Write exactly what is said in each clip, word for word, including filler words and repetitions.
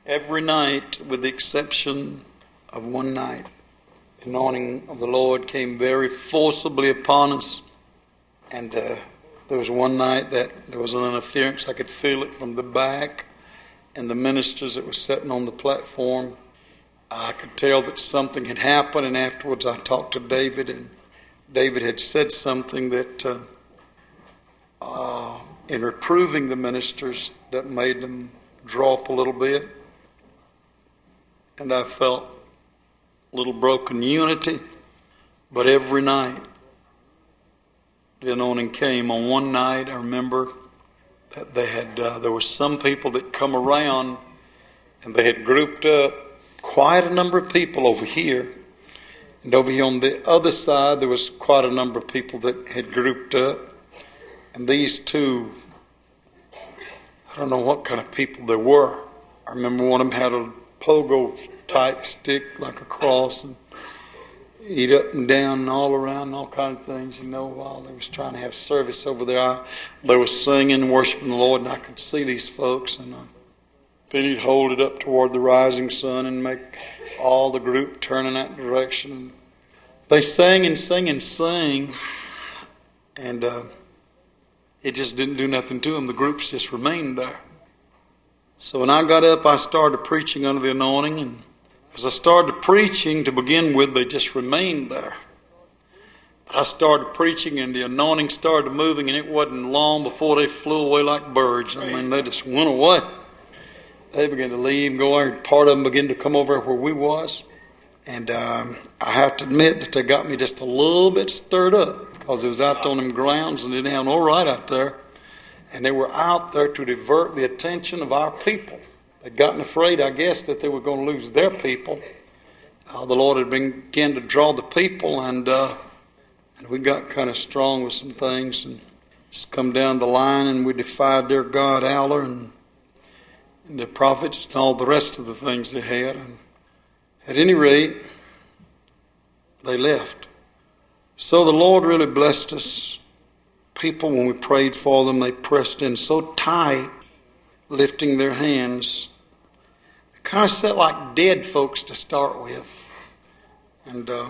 Every night, with the exception of one night, the anointing of the Lord came very forcibly upon us. And uh, there was one night that there was an interference. I could feel it from the back. And the ministers that were sitting on the platform, I could tell that something had happened. And afterwards I talked to David, and David had said something that, uh, uh, in reproving the ministers, that made them drop a little bit. And I felt a little broken unity. But every night, the anointing came. On one night, I remember that they had uh, there were some people that come around, and they had grouped up quite a number of people over here. And over here on the other side, there was quite a number of people that had grouped up. And these two, I don't know what kind of people they were. I remember one of them had a pogo type stick like a cross, and eat up and down and all around and all kinds of things, you know, while they was trying to have service over there. I, they were singing and worshiping the Lord, and I could see these folks. And uh, then he'd hold it up toward the rising sun and make all the group turn in that direction. They sang and sang and sang, and uh, it just didn't do nothing to them. The groups just remained there. So when I got up, I started preaching under the anointing, and as I started preaching, to begin with, they just remained there. But I started preaching, and the anointing started moving, and it wasn't long before they flew away like birds. I mean, they just went away. They began to leave and go over, and part of them began to come over where we was. And um, I have to admit that they got me just a little bit stirred up, because it was out on them grounds, and they didn't have no right out there. And they were out there to divert the attention of our people. They'd gotten afraid, I guess, that they were going to lose their people. Uh, the Lord had begun to draw the people, and uh, and we got kind of strong with some things, and just come down the line, and we defied their God, Allah, and, and the prophets, and all the rest of the things they had. And at any rate, they left. So the Lord really blessed us. People, when we prayed for them, they pressed in so tight, lifting their hands. They kind of sat like dead folks to start with. And uh,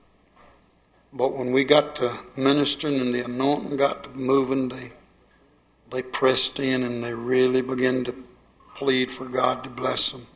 but when we got to ministering and the anointing got to moving, they they pressed in, and they really began to plead for God to bless them.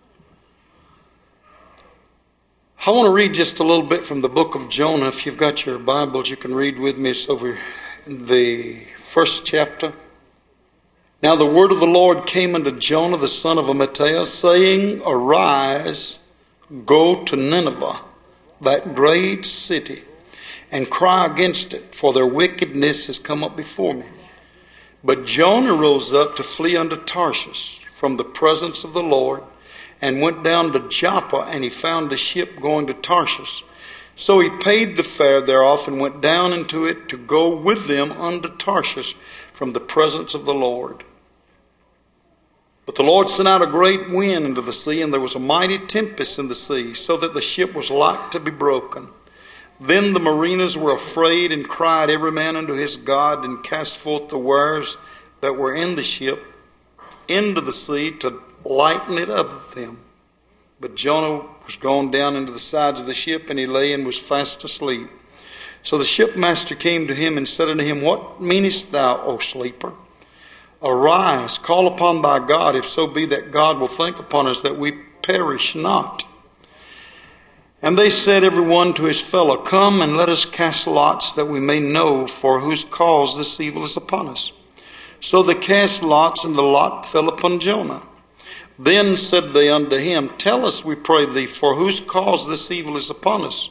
I want to read just a little bit from the book of Jonah. If you've got your Bibles, you can read with me. It's over in the first chapter. Now the word of the Lord came unto Jonah the son of Amittai, saying, Arise, go to Nineveh, that great city, and cry against it, for their wickedness has come up before me. But Jonah rose up to flee unto Tarshish from the presence of the Lord, and went down to Joppa, and he found a ship going to Tarshish. So he paid the fare thereof, and went down into it to go with them unto Tarshish from the presence of the Lord. But the Lord sent out a great wind into the sea, and there was a mighty tempest in the sea, so that the ship was like to be broken. Then the mariners were afraid, and cried every man unto his God, and cast forth the wares that were in the ship into the sea to lighten it of them. But Jonah was gone down into the sides of the ship, and he lay and was fast asleep. So the shipmaster came to him and said unto him, What meanest thou, O sleeper? Arise, call upon thy God, if so be that God will think upon us, that we perish not. And they said every one to his fellow, Come and let us cast lots, that we may know for whose cause this evil is upon us. So they cast lots, and the lot fell upon Jonah. Then said they unto him, Tell us, we pray thee, for whose cause this evil is upon us.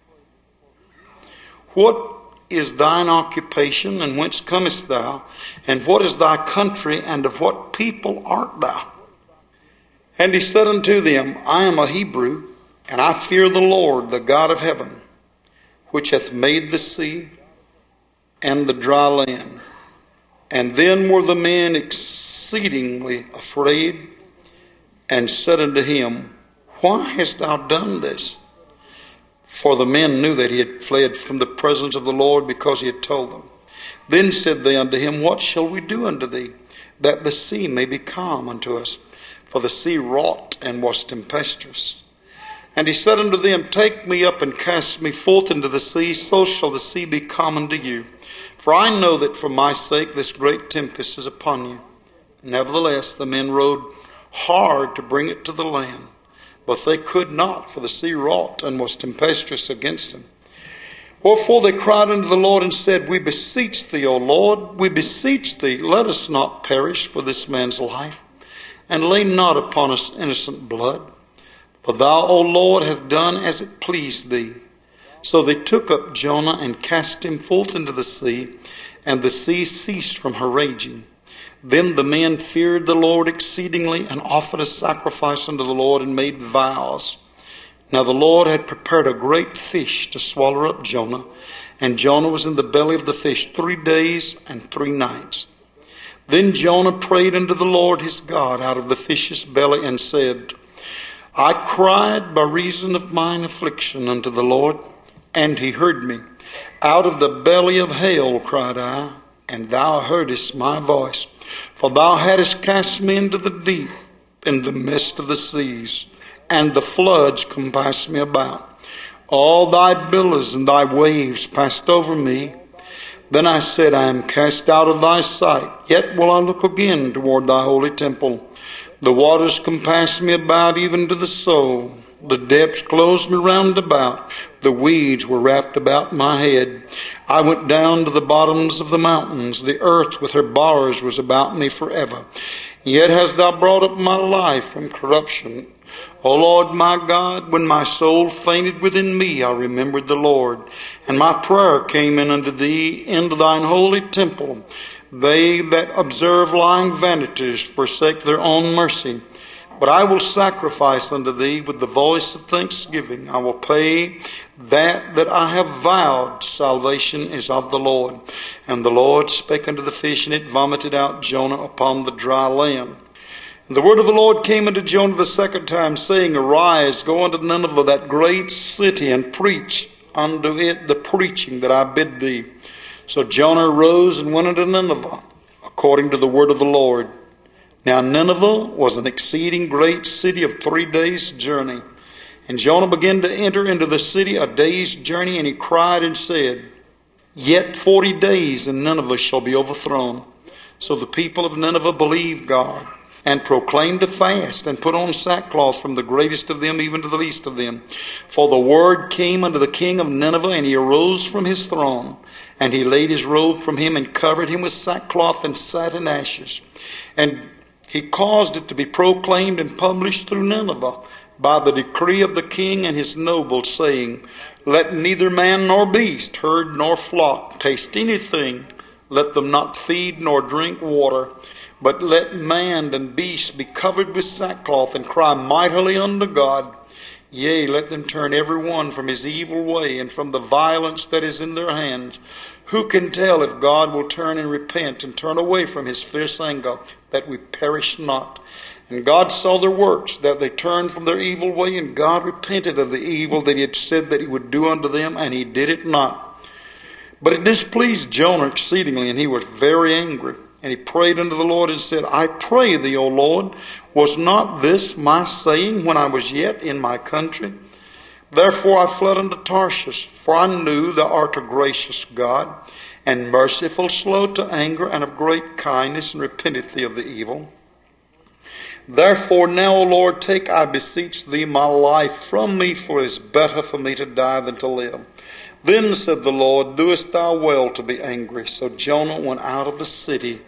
What is thine occupation, and whence comest thou? And what is thy country, and of what people art thou? And he said unto them, I am a Hebrew, and I fear the Lord, the God of heaven, which hath made the sea and the dry land. And then were the men exceedingly afraid, and said unto him, Why hast thou done this? For the men knew that he had fled from the presence of the Lord, because he had told them. Then said they unto him, What shall we do unto thee, that the sea may be calm unto us? for the sea wrought and was tempestuous. And he said unto them, Take me up and cast me forth into the sea, so shall the sea be calm unto you. For I know that for my sake this great tempest is upon you. Nevertheless, the men rowed hard to bring it to the land, but they could not, for the sea wrought and was tempestuous against them. Wherefore they cried unto the Lord and said, We beseech thee, O Lord, we beseech thee, let us not perish for this man's life, and lay not upon us innocent blood. For thou, O Lord, hast done as it pleased thee. So they took up Jonah and cast him forth into the sea, and the sea ceased from her raging. Then the men feared the Lord exceedingly, and offered a sacrifice unto the Lord, and made vows. Now the Lord had prepared a great fish to swallow up Jonah, and Jonah was in the belly of the fish three days and three nights. Then Jonah prayed unto the Lord his God out of the fish's belly, and said, I cried by reason of mine affliction unto the Lord, and he heard me. Out of the belly of hell cried I, and thou heardest my voice. For thou hadst cast me into the deep, in the midst of the seas, and the floods compassed me about. All thy billows and thy waves passed over me. Then I said, I am cast out of thy sight, yet will I look again toward thy holy temple. The waters compassed me about even to the soul. The depths closed me round about. The weeds were wrapped about my head. I went down to the bottoms of the mountains. The earth with her bars was about me forever. Yet hast thou brought up my life from corruption. O Lord my God, when my soul fainted within me, I remembered the Lord. And my prayer came in unto thee into thine holy temple. They that observe lying vanities forsake their own mercy. But I will sacrifice unto thee with the voice of thanksgiving. I will pay that that I have vowed. Salvation is of the Lord. And the Lord spake unto the fish, and it vomited out Jonah upon the dry land. And the word of the Lord came unto Jonah the second time, saying, Arise, go unto Nineveh, that great city, and preach unto it the preaching that I bid thee. So Jonah arose and went unto Nineveh, according to the word of the Lord. Now Nineveh was an exceeding great city of three days' journey. And Jonah began to enter into the city a day's journey, and he cried and said, Yet forty days, and Nineveh shall be overthrown. So the people of Nineveh believed God, and proclaimed a fast, and put on sackcloth from the greatest of them even to the least of them. For the word came unto the king of Nineveh, and he arose from his throne, and he laid his robe from him, and covered him with sackcloth, and sat in ashes. And he caused it to be proclaimed and published through Nineveh by the decree of the king and his nobles, saying, Let neither man nor beast, herd nor flock, taste anything. Let them not feed nor drink water. But let man and beast be covered with sackcloth, and cry mightily unto God. Yea, let them turn every one from his evil way, and from the violence that is in their hands. Who can tell if God will turn and repent, and turn away from his fierce anger, that we perish not? And God saw their works, that they turned from their evil way, and God repented of the evil that he had said that he would do unto them, and he did it not. But it displeased Jonah exceedingly, and he was very angry. And he prayed unto the Lord and said, I pray thee, O Lord, was not this my saying when I was yet in my country? Therefore I fled unto Tarshish, for I knew thou art a gracious God, and merciful, slow to anger, and of great kindness, and repenteth thee of the evil. Therefore now, O Lord, take, I beseech thee, my life from me, for it is better for me to die than to live. Then said the Lord, Doest thou well to be angry? So Jonah went out of the city,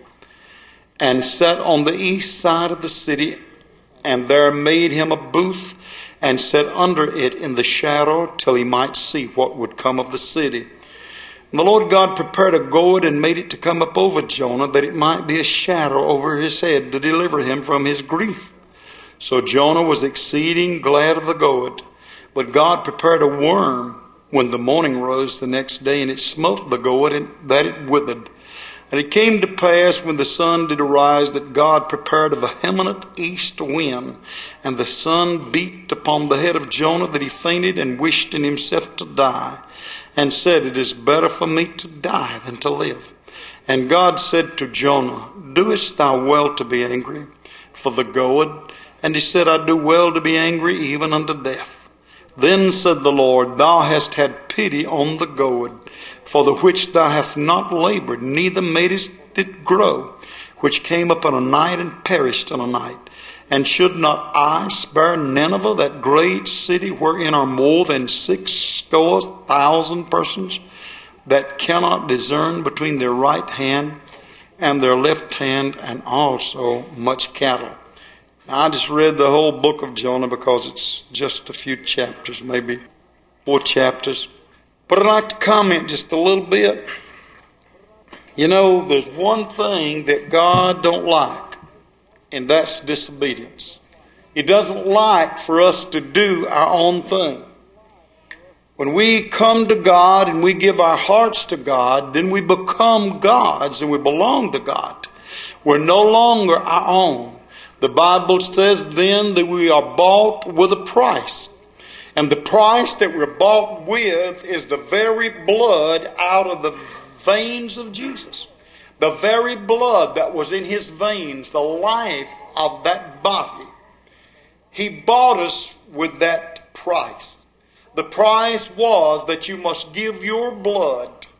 and sat on the east side of the city, and there made him a booth, and sat under it in the shadow, till he might see what would come of the city. And the Lord God prepared a gourd, and made it to come up over Jonah, that it might be a shadow over his head, to deliver him from his grief. So Jonah was exceeding glad of the gourd. But God prepared a worm when the morning rose the next day, and it smote the gourd, and that it withered. And it came to pass, when the sun did arise, that God prepared a vehement east wind, and the sun beat upon the head of Jonah, that he fainted, and wished in himself to die, and said, It is better for me to die than to live. And God said to Jonah, Doest thou well to be angry? For the gourd And he said, I do well to be angry even unto death. Then said the Lord, Thou hast had pity on the gourd, for the which thou hast not labored, neither madest it grow, which came up in a night and perished in a night. And should not I spare Nineveh, that great city wherein are more than six score thousand persons, that cannot discern between their right hand and their left hand, and also much cattle? Now, I just read the whole book of Jonah because it's just a few chapters, maybe four chapters. But I'd like to comment just a little bit. You know, there's one thing that God don't like, and that's disobedience. He doesn't like for us to do our own thing. When we come to God and we give our hearts to God, then we become God's and we belong to God. We're no longer our own. The Bible says then that we are bought with a price. And the price that we're bought with is the very blood out of the veins of Jesus. The very blood that was in his veins, the life of that body. He bought us with that price. The price was that you must give your blood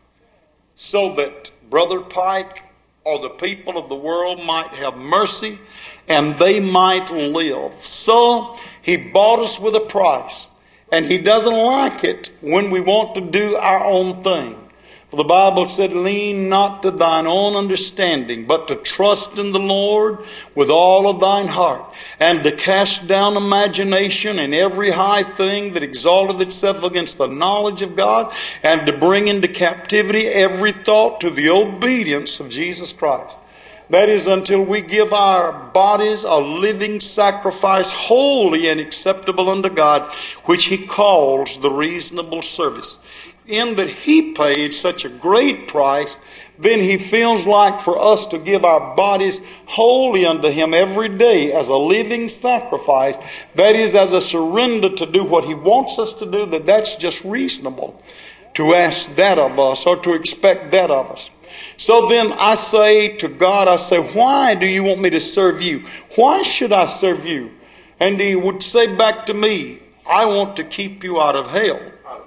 so that Brother Pike or the people of the world might have mercy and they might live. So he bought us with a price. And he doesn't like it when we want to do our own thing. For the Bible said, lean not to thine own understanding, but to trust in the Lord with all of thine heart, and to cast down imagination and every high thing that exalteth itself against the knowledge of God, and to bring into captivity every thought to the obedience of Jesus Christ. That is, until we give our bodies a living sacrifice, holy and acceptable unto God, which he calls the reasonable service. In that he paid such a great price, then he feels like for us to give our bodies wholly unto him every day as a living sacrifice, that is, as a surrender to do what he wants us to do, that that's just reasonable to ask that of us or to expect that of us. So then I say to God, I say, why do you want me to serve you? Why should I serve you? And he would say back to me, I want to keep you out of hell.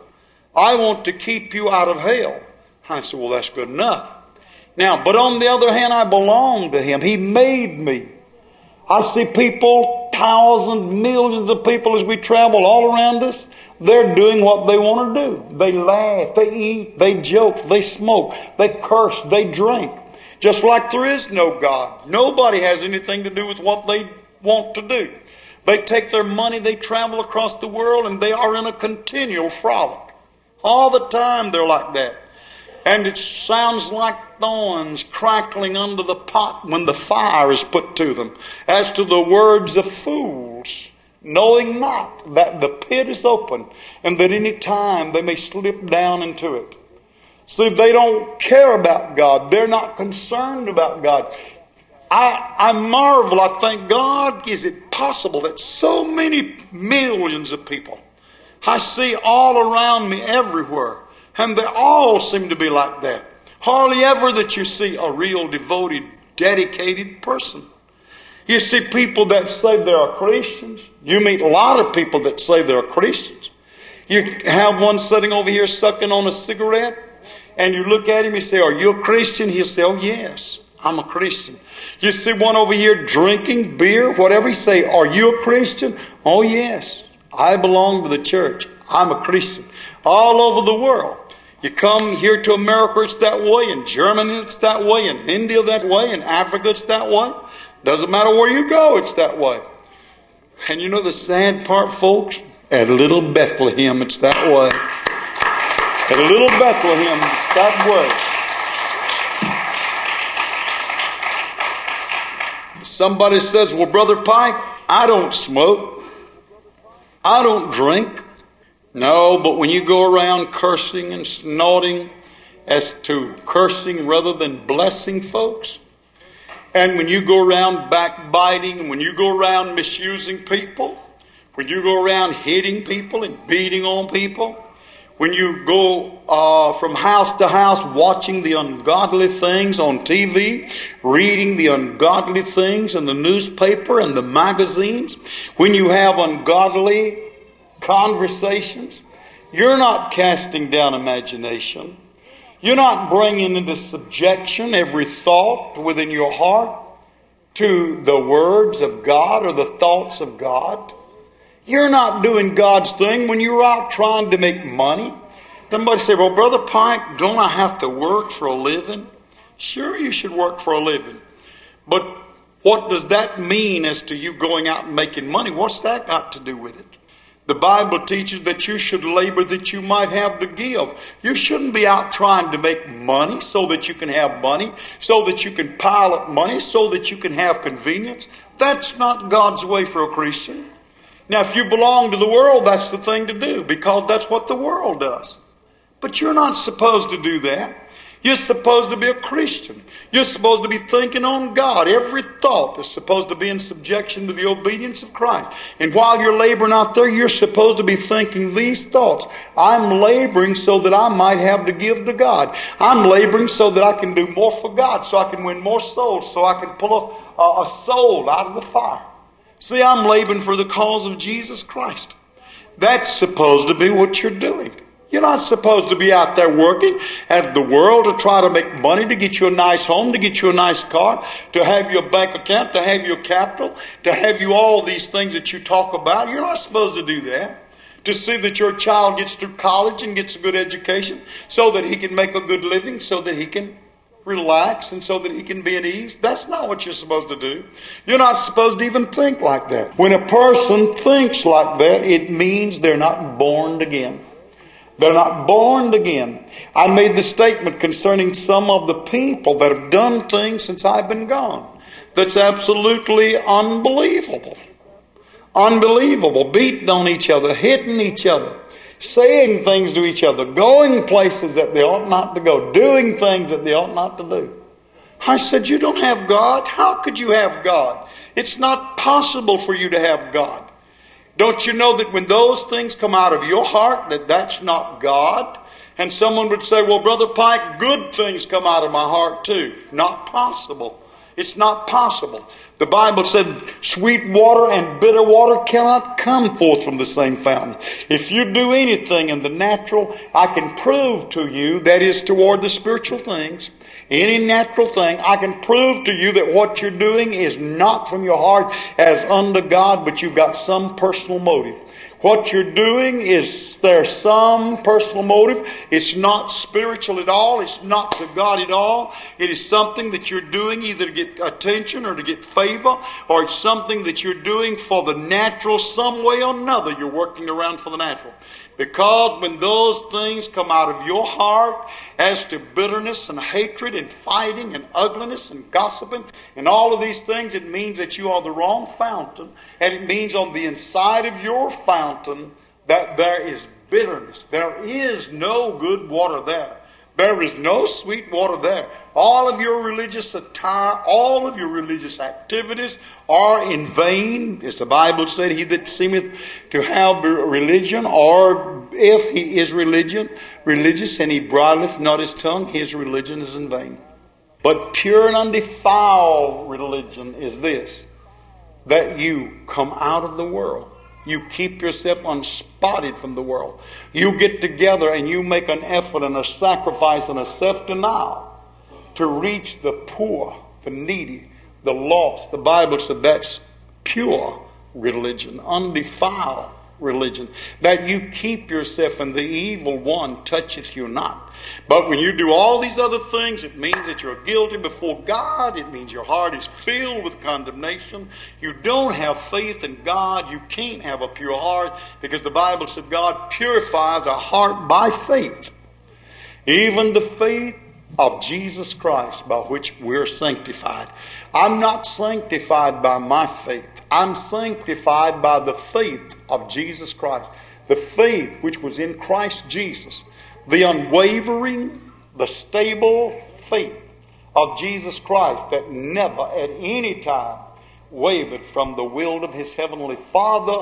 I want to keep you out of hell. I said, well, that's good enough. Now, but on the other hand, I belong to him. He made me. I see people, thousands, millions of people as we travel all around us. They're doing what they want to do. They laugh, they eat, they joke, they smoke, they curse, they drink. Just like there is no God. Nobody has anything to do with what they want to do. They take their money, they travel across the world, and they are in a continual frolic. All the time they're like that. And it sounds like thorns crackling under the pot when the fire is put to them. As to the words of fools, knowing not that the pit is open and that any time they may slip down into it. See, they don't care about God. They're not concerned about God. I, I marvel, I think, God, is it possible that so many millions of people I see all around me everywhere, and they all seem to be like that. Hardly ever that you see a real devoted, dedicated person. You see people that say they are Christians. You meet a lot of people that say they're Christians. You have one sitting over here sucking on a cigarette, and you look at him, you say, are you a Christian? He'll say, oh yes, I'm a Christian. You see one over here drinking beer, whatever, you say, are you a Christian? Oh yes, I belong to the church. I'm a Christian. All over the world. You come here to America, it's that way. In Germany, it's that way. In India, that way. In Africa, it's that way. Doesn't matter where you go, it's that way. And you know the sad part, folks? At little Bethlehem, it's that way. At little Bethlehem, it's that way. Somebody says, well, Brother Pike, I don't smoke. I don't drink. No, but when you go around cursing and snorting as to cursing rather than blessing folks, and when you go around backbiting, and when you go around misusing people, when you go around hitting people and beating on people, when you go uh, from house to house watching the ungodly things on T V, reading the ungodly things in the newspaper and the magazines, when you have ungodly conversations, you're not casting down imagination. You're not bringing into subjection every thought within your heart to the words of God or the thoughts of God. You're not doing God's thing when you're out trying to make money. Somebody say, well, Brother Pike, don't I have to work for a living? Sure, you should work for a living. But what does that mean as to you going out and making money? What's that got to do with it? The Bible teaches that you should labor that you might have to give. You shouldn't be out trying to make money so that you can have money, so that you can pile up money, so that you can have convenience. That's not God's way for a Christian. Now, if you belong to the world, that's the thing to do, because that's what the world does. But you're not supposed to do that. You're supposed to be a Christian. You're supposed to be thinking on God. Every thought is supposed to be in subjection to the obedience of Christ. And while you're laboring out there, you're supposed to be thinking these thoughts. I'm laboring so that I might have to give to God. I'm laboring so that I can do more for God, so I can win more souls, so I can pull a, a, a soul out of the fire. See, I'm laboring for the cause of Jesus Christ. That's supposed to be what you're doing. You're not supposed to be out there working at the world to try to make money, to get you a nice home, to get you a nice car, to have your bank account, to have your capital, to have you all these things that you talk about. You're not supposed to do that. To see that your child gets through college and gets a good education so that he can make a good living, so that he can relax and so that he can be at ease. That's not what you're supposed to do. You're not supposed to even think like that. When a person thinks like that, it means they're not born again. They're not born again. I made the statement concerning some of the people that have done things since I've been gone. That's absolutely unbelievable. Unbelievable. Beating on each other, hitting each other, saying things to each other, going places that they ought not to go, doing things that they ought not to do. I said, you don't have God? How could you have God? It's not possible for you to have God. Don't you know that when those things come out of your heart, that that's not God? And someone would say, well, Brother Pike, good things come out of my heart too. Not possible. It's not possible. The Bible said sweet water and bitter water cannot come forth from the same fountain. If you do anything in the natural, I can prove to you, that is toward the spiritual things, any natural thing, I can prove to you that what you're doing is not from your heart as unto God, but you've got some personal motive. What you're doing is there's some personal motive. It's not spiritual at all. It's not to God at all. It is something that you're doing either to get attention or to get favor, or it's something that you're doing for the natural. Some way or another you're working around for the natural. Because when those things come out of your heart as to bitterness and hatred and fighting and ugliness and gossiping and all of these things, it means that you are the wrong fountain. And it means on the inside of your fountain that there is bitterness. There is no good water there. There is no sweet water there. All of your religious attire, all of your religious activities are in vain. As the Bible said, he that seemeth to have religion, or if he is religion, religious, and he bridleth not his tongue, his religion is in vain. But pure and undefiled religion is this, that you come out of the world. You keep yourself unspotted from the world. You get together and you make an effort and a sacrifice and a self-denial to reach the poor, the needy, the lost. The Bible said that's pure religion, undefiled religion. That you keep yourself and the evil one toucheth you not. But when you do all these other things, it means that you're guilty before God. It means your heart is filled with condemnation. You don't have faith in God. You can't have a pure heart, because the Bible said God purifies a heart by faith. Even the faith of Jesus Christ, by which we're sanctified. I'm not sanctified by my faith. I'm sanctified by the faith of Jesus Christ. The faith which was in Christ Jesus. The unwavering, the stable faith of Jesus Christ that never at any time wavered from the will of his heavenly Father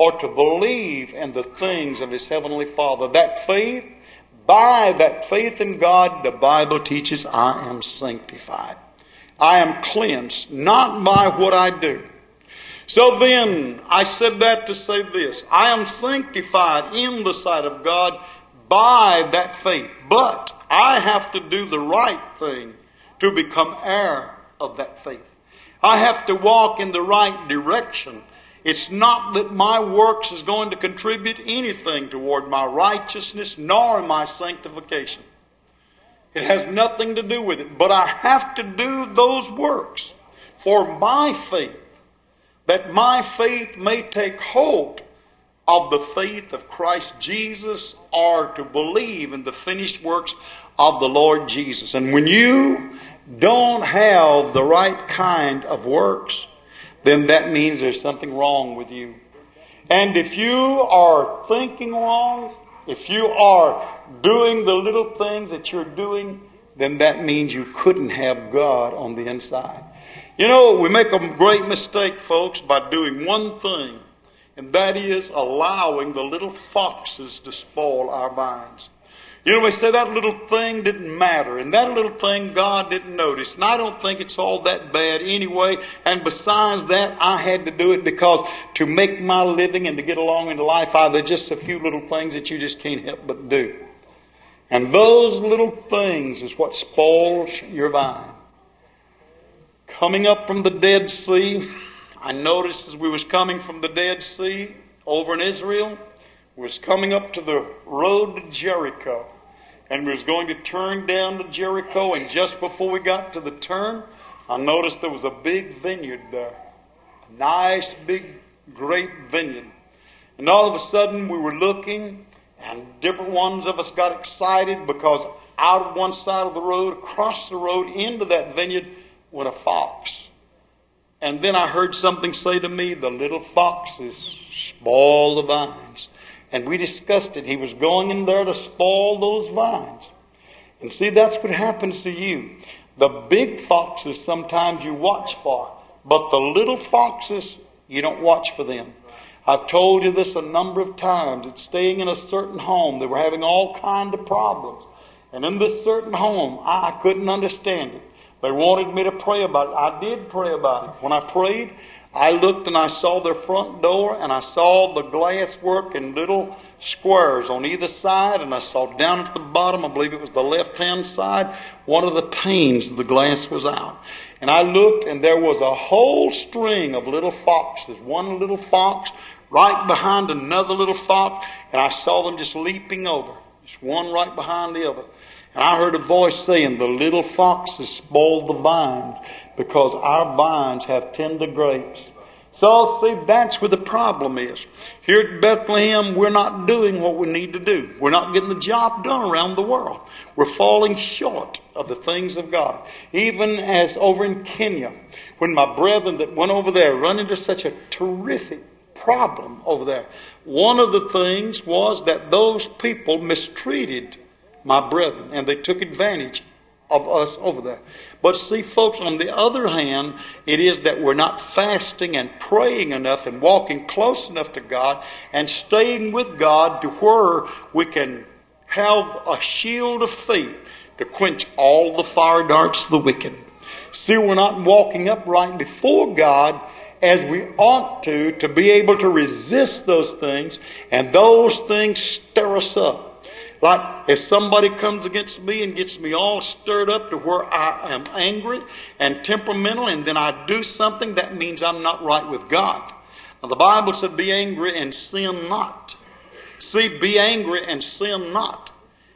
or to believe in the things of his heavenly Father. That faith, by that faith in God, the Bible teaches I am sanctified. I am cleansed, not by what I do. So then, I said that to say this. I am sanctified in the sight of God by that faith. But I have to do the right thing to become heir of that faith. I have to walk in the right direction. It's not that my works is going to contribute anything toward my righteousness nor my sanctification. It has nothing to do with it. But I have to do those works for my faith, that my faith may take hold of the faith of Christ Jesus, or to believe in the finished works of the Lord Jesus. And when you don't have the right kind of works, then that means there's something wrong with you. And if you are thinking wrong, if you are doing the little things that you're doing, then that means you couldn't have God on the inside. You know, we make a great mistake, folks, by doing one thing, and that is allowing the little foxes to spoil our vines. You know, we say that little thing didn't matter, and that little thing God didn't notice. And I don't think it's all that bad anyway. And besides that, I had to do it because to make my living and to get along in life, I, there's just a few little things that you just can't help but do. And those little things is what spoils your vine. Coming up from the Dead Sea, I noticed as we was coming from the Dead Sea over in Israel, we was coming up to the road to Jericho. And we was going to turn down to Jericho, and just before we got to the turn, I noticed there was a big vineyard there. A nice, big, great vineyard. And all of a sudden we were looking, and different ones of us got excited because out of one side of the road, across the road, into that vineyard went a fox. And then I heard something say to me, the little foxes spoil the vines. And we discussed it. He was going in there to spoil those vines. And see, that's what happens to you. The big foxes sometimes you watch for, but the little foxes, you don't watch for them. I've told you this a number of times. It's staying in a certain home. They were having all kinds of problems. And in this certain home, I couldn't understand it. They wanted me to pray about it. I did pray about it. When I prayed, I looked and I saw their front door, and I saw the glass work in little squares on either side, and I saw down at the bottom, I believe it was the left-hand side, one of the panes of the glass was out. And I looked, and there was a whole string of little foxes, one little fox right behind another little fox, and I saw them just leaping over, just one right behind the other. And I heard a voice saying, the little foxes spoiled the vines because our vines have tender grapes. So, see, that's where the problem is. Here at Bethlehem, we're not doing what we need to do. We're not getting the job done around the world. We're falling short of the things of God. Even as over in Kenya, when my brethren that went over there run into such a terrific problem over there, one of the things was that those people mistreated my brethren, and they took advantage of us over there. But see, folks, on the other hand, it is that we're not fasting and praying enough and walking close enough to God and staying with God to where we can have a shield of faith to quench all the fire darts of the wicked. See, we're not walking upright before God as we ought to, to be able to resist those things, and those things stir us up. Like if somebody comes against me and gets me all stirred up to where I am angry and temperamental, and then I do something, that means I'm not right with God. Now the Bible said, be angry and sin not. See, be angry and sin not.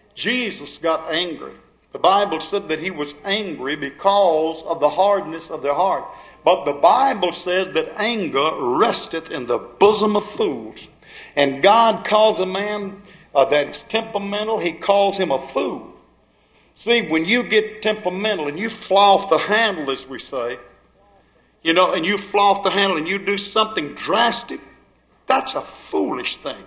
Jesus got angry. The Bible said that he was angry because of the hardness of their heart. But the Bible says that anger resteth in the bosom of fools. And God calls a man Uh, that is temperamental, he calls him a fool. See, when you get temperamental and you fly off the handle, as we say, you know, and you fly off the handle and you do something drastic, that's a foolish thing.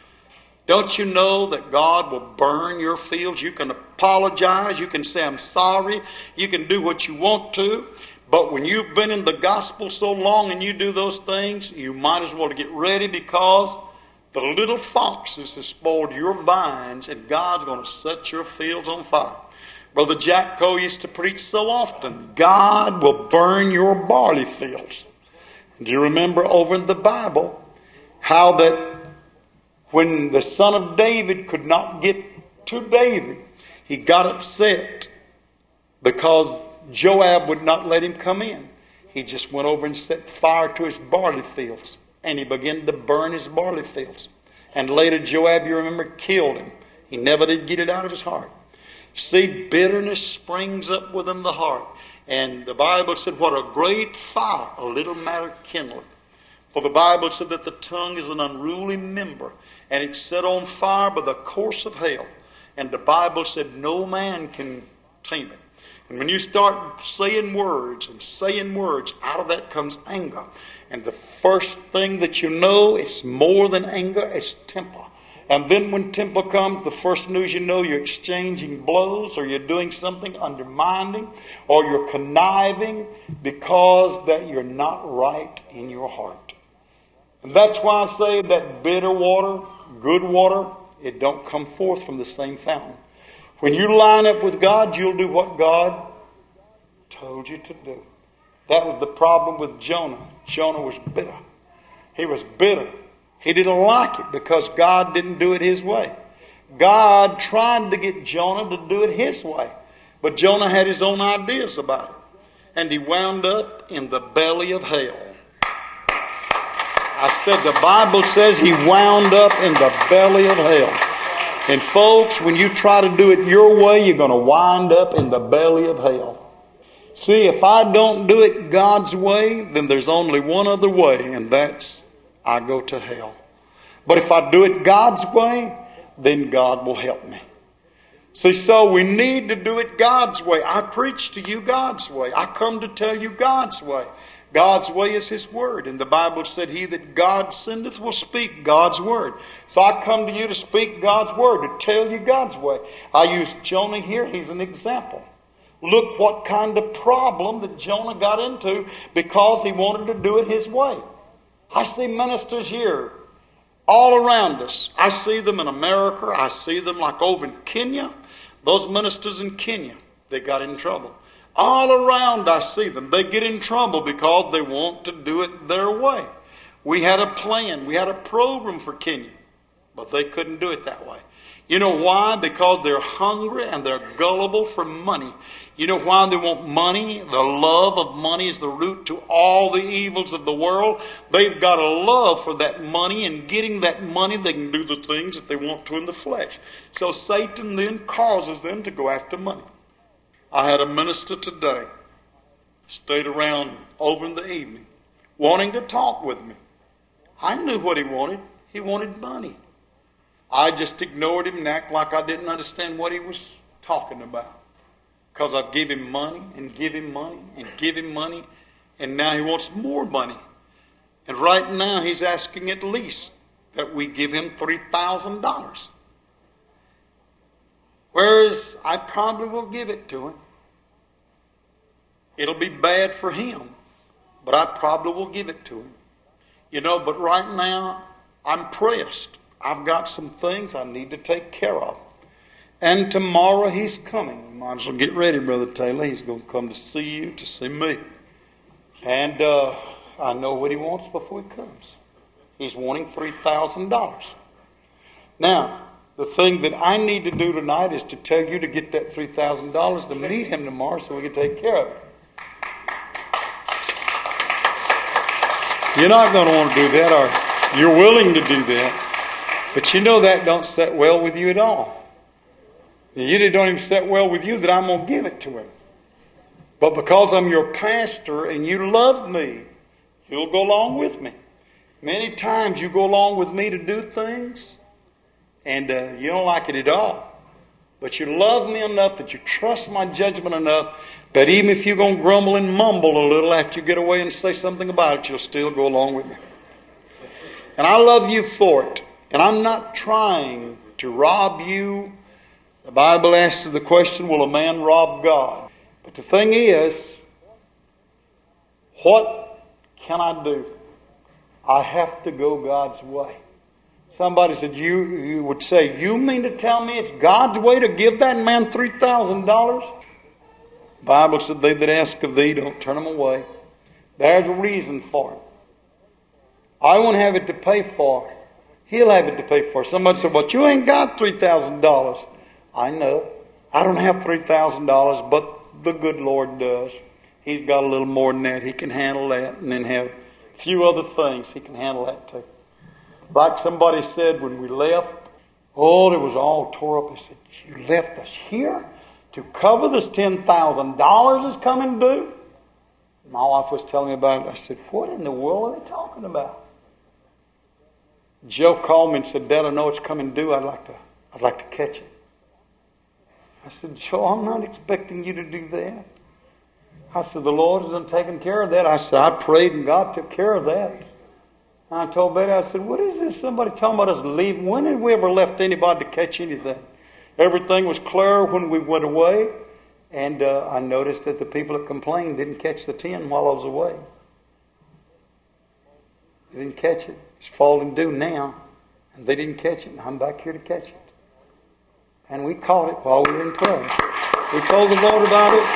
Don't you know that God will burn your fields? You can apologize, you can say I'm sorry, you can do what you want to, But when you've been in the gospel so long and you do those things, you might as well get ready, because the little foxes have spoiled your vines and God's going to set your fields on fire. Brother Jack Coe used to preach so often, God will burn your barley fields. Do you remember over in the Bible how that when the son of David could not get to David, he got upset because Joab would not let him come in. He just went over and set fire to his barley fields, and he began to burn his barley fields. And later Joab, you remember, killed him. He never did get it out of his heart. See, bitterness springs up within the heart. And the Bible said, what a great fire a little matter kindleth. For the Bible said that the tongue is an unruly member, and it's set on fire by the course of hell. And the Bible said no man can tame it. And when you start saying words and saying words, out of that comes anger. And the first thing that you know, it's more than anger, it's temper. And then when temper comes, the first news you know, you're exchanging blows, or you're doing something undermining, or you're conniving because that you're not right in your heart. And that's why I say that bitter water, good water, it don't come forth from the same fountain. When you line up with God, you'll do what God told you to do. That was the problem with Jonah. Jonah was bitter. He was bitter. He didn't like it because God didn't do it his way. God tried to get Jonah to do it his way. But Jonah had his own ideas about it. And he wound up in the belly of hell. I said the Bible says he wound up in the belly of hell. And folks, when you try to do it your way, you're going to wind up in the belly of hell. See, if I don't do it God's way, then there's only one other way, and that's I go to hell. But if I do it God's way, then God will help me. See, so we need to do it God's way. I preach to you God's way. I come to tell you God's way. God's way is His Word. And the Bible said, he that God sendeth will speak God's Word. So I come to you to speak God's Word, to tell you God's way. I use Jonah here. He's an example. Look what kind of problem that Jonah got into because he wanted to do it his way. I see ministers here all around us. I see them in America. I see them like over in Kenya. Those ministers in Kenya, they got in trouble. All around I see them. They get in trouble because they want to do it their way. We had a plan. We had a program for Kenya, but they couldn't do it that way. You know why? Because they're hungry and they're gullible for money. You know why they want money? The love of money is the root to all the evils of the world. They've got a love for that money, and getting that money, they can do the things that they want to in the flesh. So Satan then causes them to go after money. I had a minister today, stayed around over in the evening, wanting to talk with me. I knew what he wanted. He wanted money. I just ignored him and acted like I didn't understand what he was talking about. Because I've given him money and give him money and give him money, and now he wants more money. And right now he's asking at least that we give him three thousand dollars. Whereas I probably will give it to him. It'll be bad for him, but I probably will give it to him. You know, but right now I'm pressed. I've got some things I need to take care of. And tomorrow he's coming. You might as well get ready, Brother Taylor. He's going to come to see you, to see me. And uh, I know what he wants before he comes. He's wanting three thousand dollars. Now, the thing that I need to do tonight is to tell you to get that three thousand dollars to meet him tomorrow so we can take care of it. You're not going to want to do that, or you're willing to do that. But you know that don't sit well with you at all. You don't even sit well with you that I'm going to give it to him. But because I'm your pastor and you love me, you'll go along with me. Many times you go along with me to do things and uh, you don't like it at all. But you love me enough that you trust my judgment enough that even if you're going to grumble and mumble a little after you get away and say something about it, you'll still go along with me. And I love you for it. And I'm not trying to rob you. The Bible asks the question, will a man rob God? But the thing is, What can I do? I have to go God's way. Somebody said, you, you would say, you mean to tell me it's God's way to give that man three thousand dollars? The Bible said, they that ask of thee, don't turn them away. There's a reason for it. I won't have it to pay for. He'll have it to pay for. Somebody said, well, you ain't got three thousand dollars. I know. I don't have three thousand dollars, but the good Lord does. He's got a little more than that. He can handle that, and then have a few other things. He can handle that too. Like somebody said when we left, oh, it was all tore up. He said, you left us here to cover this ten thousand dollars that's coming due? My wife was telling me about it. I said, what in the world are they talking about? Joe called me and said, Dad, I know it's coming due. I'd like to, I'd like to catch it. I said, Joe, I'm not expecting you to do that. I said, the Lord has taken care of that. I said, I prayed and God took care of that. I told Betty, I said, what is this? Somebody talking about us leaving. When had we ever left anybody to catch anything? Everything was clear when we went away. And uh, I noticed that the people that complained didn't catch the ten while I was away. They didn't catch it. It's falling due now. And they didn't catch it. And I'm back here to catch it. And we caught it while we were in prayer. We told the Lord about it.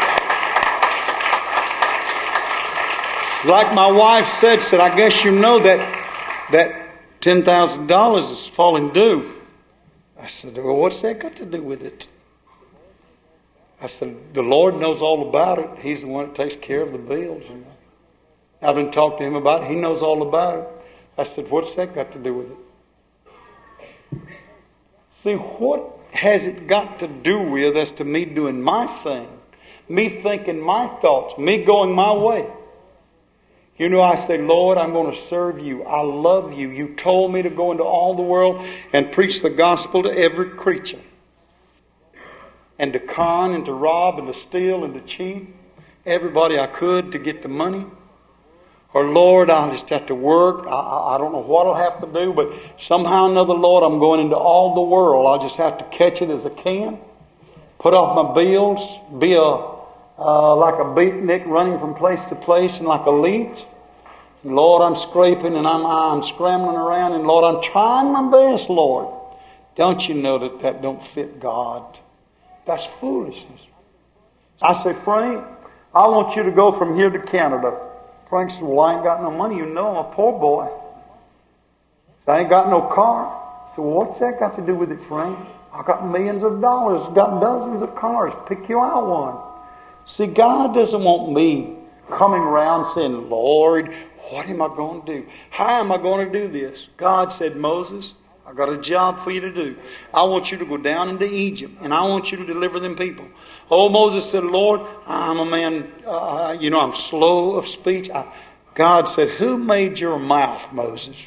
Like my wife said, said, I guess you know that that ten thousand dollars is falling due. I said, well, what's that got to do with it? I said, the Lord knows all about it. He's the one that takes care of the bills. And I didn't talk to him about it. He knows all about it. I said, what's that got to do with it? See, what has it got to do with as to me doing my thing? Me thinking my thoughts. Me going my way. You know, I say, Lord, I'm going to serve you. I love you. You told me to go into all the world and preach the gospel to every creature. And to con and to rob and to steal and to cheat everybody I could to get the money. Or, Lord, I'll just have to work. I, I, I don't know what I'll have to do, but somehow or another, Lord, I'm going into all the world. I'll just have to catch it as I can. Put off my bills. Be a uh, like a beatnik running from place to place and like a leech. And Lord, I'm scraping and I'm, I'm scrambling around. And Lord, I'm trying my best, Lord. Don't you know that that don't fit God? That's foolishness. I say, Frank, I want you to go from here to Canada. Frank said, well, I ain't got no money. You know, I'm a poor boy. So I ain't got no car. I said, well, what's that got to do with it, Frank? I got millions of dollars. Got dozens of cars. Pick you out one. See, God doesn't want me coming around saying, Lord, what am I going to do? How am I going to do this? God said, Moses, I got a job for you to do. I want you to go down into Egypt, and I want you to deliver them people. Oh, Moses said, Lord, I'm a man, uh, you know, I'm slow of speech. I, God said, who made your mouth, Moses?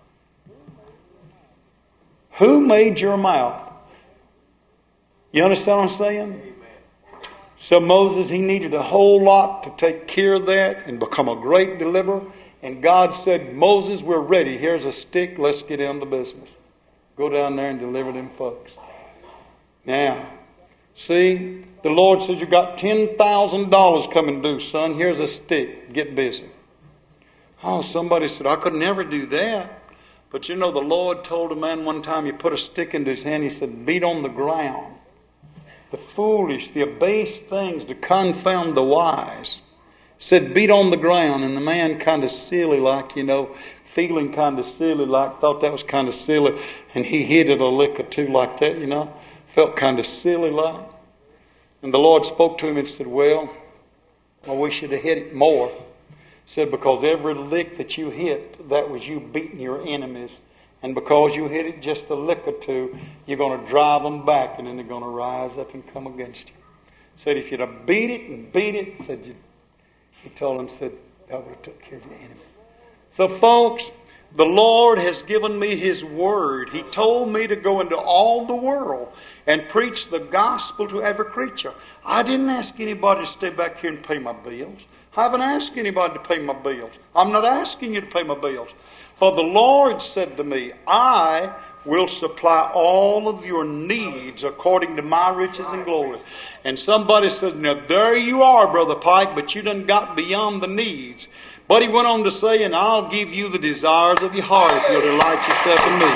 Who made your mouth? You understand what I'm saying? So Moses, he needed a whole lot to take care of that and become a great deliverer. And God said, Moses, we're ready. Here's a stick. Let's get down to business. Go down there and deliver them folks. Now, see, the Lord says, you got ten thousand dollars coming due, son. Here's a stick. Get busy. Oh, somebody said, I could never do that. But you know, the Lord told a man one time, he put a stick into his hand. He said, beat on the ground. The foolish, the abased things to confound the wise. Said, beat on the ground. And the man kind of silly like, you know, feeling kind of silly like, thought that was kind of silly. And he hit it a lick or two like that, you know. Felt kind of silly like. And the Lord spoke to him and said, well, I wish you'd have hit it more. He said, because every lick that you hit, that was you beating your enemies. And because you hit it just a lick or two, you're going to drive them back, and then they're going to rise up and come against you. Said, if you'd have beat it and beat it, said, you, he told him, said, that would have took care of your enemy. So folks, the Lord has given me His Word. He told me to go into all the world and preach the gospel to every creature. I didn't ask anybody to stay back here and pay my bills. I haven't asked anybody to pay my bills. I'm not asking you to pay my bills. For the Lord said to me, I will supply all of your needs according to my riches and glory. And somebody says, now there you are, Brother Pike, but you done got beyond the needs. But he went on to say, and I'll give you the desires of your heart if you'll delight yourself in me.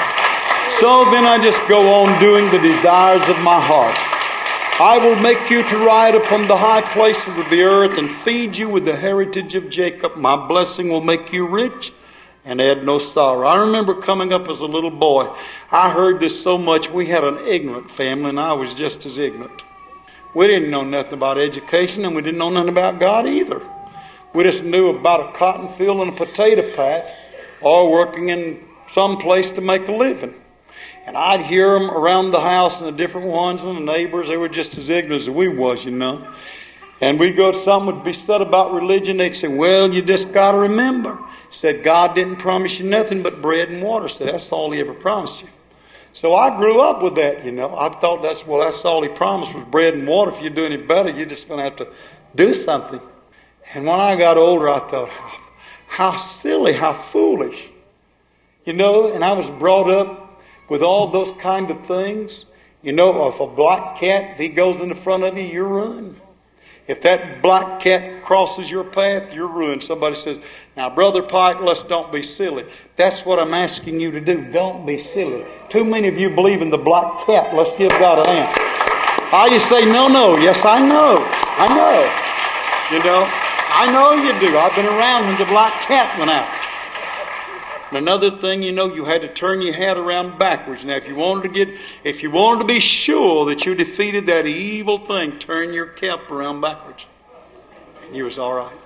So then I just go on doing the desires of my heart. I will make you to ride upon the high places of the earth and feed you with the heritage of Jacob. My blessing will make you rich and add no sorrow. I remember coming up as a little boy. I heard this so much. We had an ignorant family, and I was just as ignorant. We didn't know nothing about education, and we didn't know nothing about God either. We just knew about a cotton field and a potato patch, or working in some place to make a living. And I'd hear them around the house and the different ones and the neighbors. They were just as ignorant as we was, you know. And we'd go to something would be said about religion. They'd say, well, you just got to remember. Said, God didn't promise you nothing but bread and water. Said, that's all he ever promised you. So I grew up with that, you know. I thought that's, well, that's all he promised was bread and water. If you do any better, you're just going to have to do something. And when I got older, I thought, how, how silly, how foolish. You know, and I was brought up with all those kind of things. You know, if a black cat, if he goes in the front of you, you're ruined. If that black cat crosses your path, you're ruined. Somebody says, now, Brother Pike, let's don't be silly. That's what I'm asking you to do. Don't be silly. Too many of you believe in the black cat. Let's give God a hand. Ah, you say, no, no. Yes, I know. I know. You know, I know you do. I've been around when the black cat went out. And another thing, you know, you had to turn your head around backwards. Now, if you wanted to get, if you wanted to be sure that you defeated that evil thing, turn your cap around backwards. And you was all right.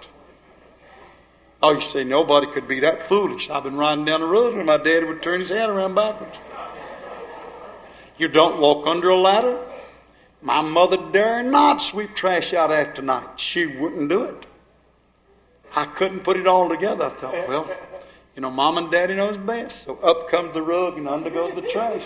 Oh, you say, nobody could be that foolish. I've been riding down the road and my daddy would turn his head around backwards. You don't walk under a ladder. My mother dare not sweep trash out after night. She wouldn't do it. I couldn't put it all together. I thought, well, you know, Mom and Daddy knows best. So up comes the rug and under goes the trash.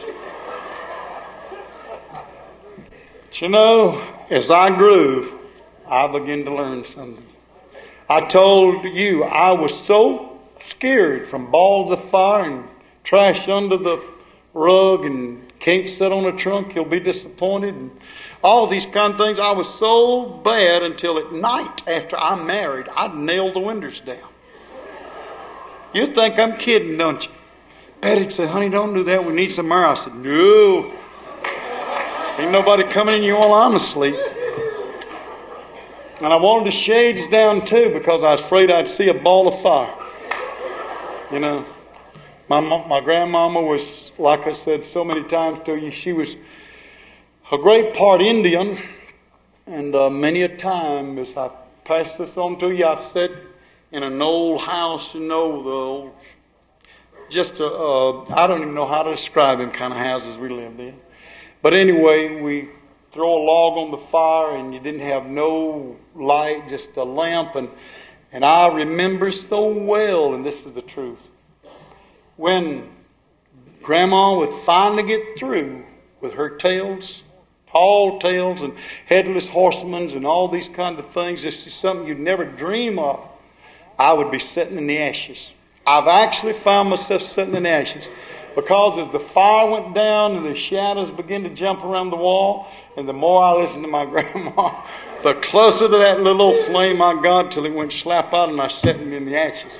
But you know, as I grew, I began to learn something. I told you I was so scared from balls of fire and trash under the rug and can't sit on a trunk, you'll be disappointed. And all of these kind of things. I was so bad until at night after I married, I'd nail the windows down. You think I'm kidding, don't you? Betty'd say, honey, don't do that. We need some air. I said, no. Ain't nobody coming in here while I'm asleep. And I wanted the shades down too because I was afraid I'd see a ball of fire. You know, my my grandmama was, like I said so many times to you, she was a great part Indian. And uh, many a time as I pass this on to you, I've said, in an old house, you know, the old, just a, uh, I don't even know how to describe them kind of houses we lived in. But anyway, we throw a log on the fire and you didn't have no light, just a lamp. And, and I remember so well, and this is the truth, when Grandma would finally get through with her tales, tall tales and headless horsemen and all these kind of things, this is something you'd never dream of. I would be sitting in the ashes. I've actually found myself sitting in the ashes because as the fire went down and the shadows began to jump around the wall, and the more I listened to my grandma, the closer to that little old flame I got till it went slap out and I was sitting in the ashes.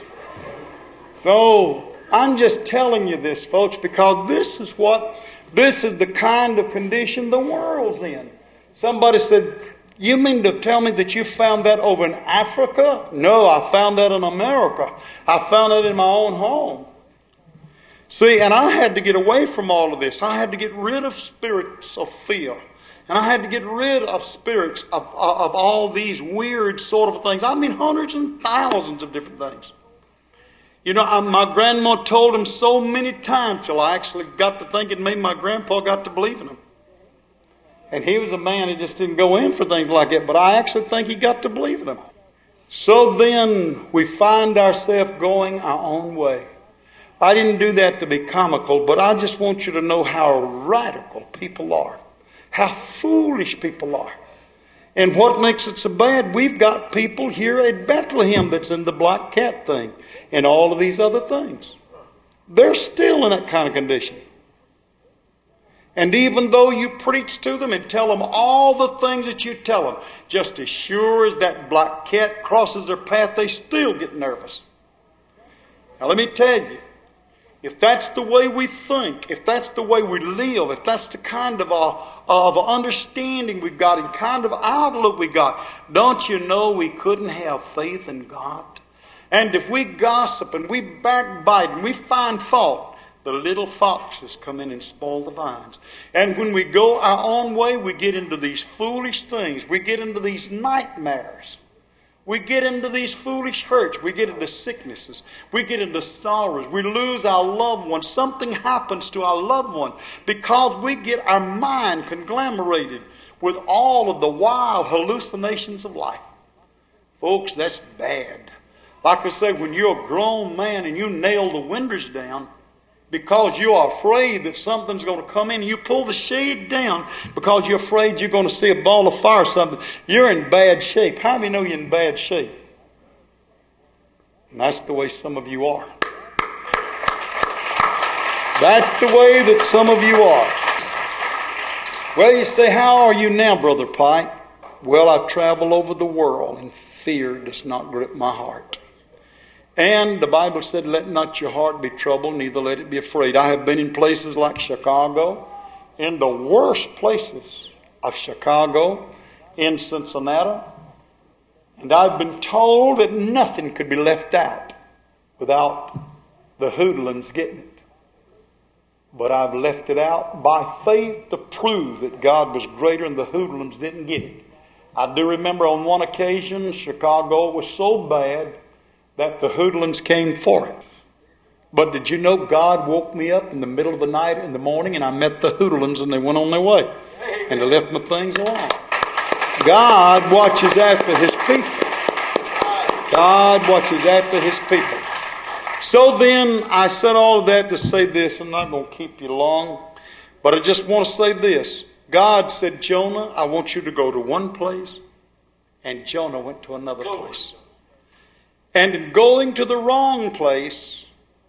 So I'm just telling you this, folks, because this is what, this is the kind of condition the world's in. Somebody said, you mean to tell me that you found that over in Africa? No, I found that in America. I found it in my own home. See, and I had to get away from all of this. I had to get rid of spirits of fear. And I had to get rid of spirits of, of, of all these weird sort of things. I mean, hundreds and thousands of different things. You know, I, my grandma told him so many times till I actually got to thinking maybe my grandpa got to believing him. And he was a man who just didn't go in for things like that. But I actually think he got to believe in them. So then we find ourselves going our own way. I didn't do that to be comical, but I just want you to know how radical people are. How foolish people are. And what makes it so bad, we've got people here at Bethlehem that's in the black cat thing. And all of these other things. They're still in that kind of condition. And even though you preach to them and tell them all the things that you tell them, just as sure as that black cat crosses their path, they still get nervous. Now let me tell you, if that's the way we think, if that's the way we live, if that's the kind of a, of understanding we've got and kind of outlook we got, don't you know we couldn't have faith in God? And if we gossip and we backbite and we find fault, the little foxes come in and spoil the vines. And when we go our own way, we get into these foolish things. We get into these nightmares. We get into these foolish hurts. We get into sicknesses. We get into sorrows. We lose our loved one. Something happens to our loved one because we get our mind conglomerated with all of the wild hallucinations of life. Folks, that's bad. Like I say, when you're a grown man and you nail the windows down because you are afraid that something's going to come in, and you pull the shade down because you're afraid you're going to see a ball of fire or something, you're in bad shape. How do you know you're in bad shape? And that's the way some of you are. That's the way that some of you are. Well, you say, how are you now, Brother Pike? Well, I've traveled over the world, and fear does not grip my heart. And the Bible said, let not your heart be troubled, neither let it be afraid. I have been in places like Chicago, in the worst places of Chicago, in Cincinnati. And I've been told that nothing could be left out without the hoodlums getting it. But I've left it out by faith to prove that God was greater and the hoodlums didn't get it. I do remember on one occasion, Chicago was so bad that the hoodlums came for it. But did you know God woke me up in the middle of the night in the morning and I met the hoodlums and they went on their way. And they left my things alone. God watches after His people. God watches after His people. So then I said all of that to say this. I'm not going to keep you long. But I just want to say this. God said, Jonah, I want you to go to one place. And Jonah went to another place. And in going to the wrong place,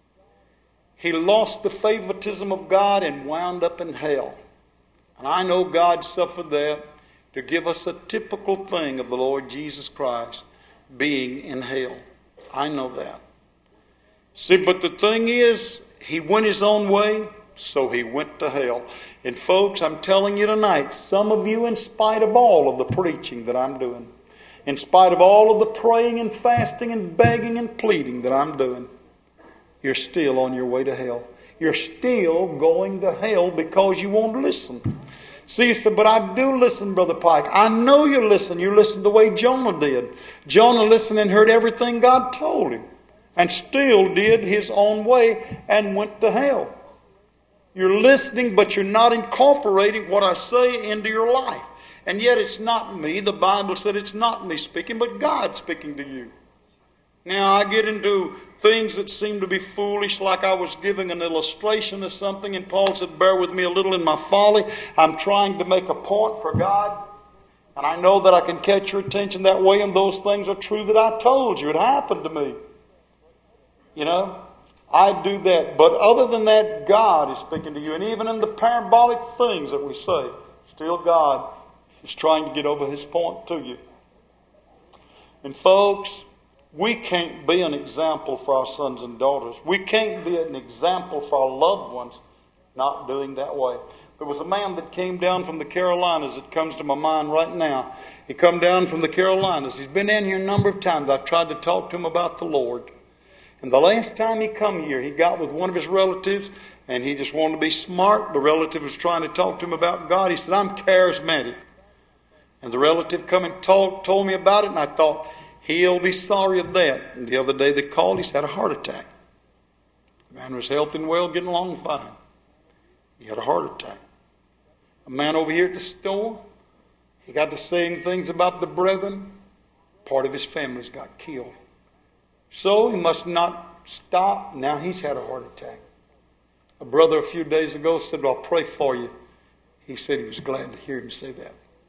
he lost the favoritism of God and wound up in hell. And I know God suffered that to give us a typical thing of the Lord Jesus Christ being in hell. I know that. See, but the thing is, he went his own way, so he went to hell. And folks, I'm telling you tonight, some of you, in spite of all of the preaching that I'm doing, in spite of all of the praying and fasting and begging and pleading that I'm doing, you're still on your way to hell. You're still going to hell because you won't listen. See, you said, but I do listen, Brother Pike. I know you listen. You listened the way Jonah did. Jonah listened and heard everything God told him and still did his own way and went to hell. You're listening, but you're not incorporating what I say into your life. And yet it's not me. The Bible said it's not me speaking, but God speaking to you. Now I get into things that seem to be foolish, like I was giving an illustration of something, and Paul said, bear with me a little in my folly. I'm trying to make a point for God. And I know that I can catch your attention that way, and those things are true that I told you. It happened to me. You know, I do that. But other than that, God is speaking to you. And even in the parabolic things that we say, still God is trying to get over His point to you. And folks, we can't be an example for our sons and daughters. We can't be an example for our loved ones not doing that way. There was a man that came down from the Carolinas that comes to my mind right now. He come down from the Carolinas. He's been in here a number of times. I've tried to talk to him about the Lord. And the last time he come here, he got with one of his relatives, and he just wanted to be smart. The relative was trying to talk to him about God. He said, I'm charismatic. And the relative come and told, told me about it, and I thought, he'll be sorry of that. And the other day they called, he's had a heart attack. The man was healthy and well, getting along fine. He had a heart attack. A man over here at the store, he got to saying things about the brethren. Part of his family's got killed. So he must not stop. Now he's had a heart attack. A brother a few days ago said, well, I'll pray for you. He said he was glad to hear him say that.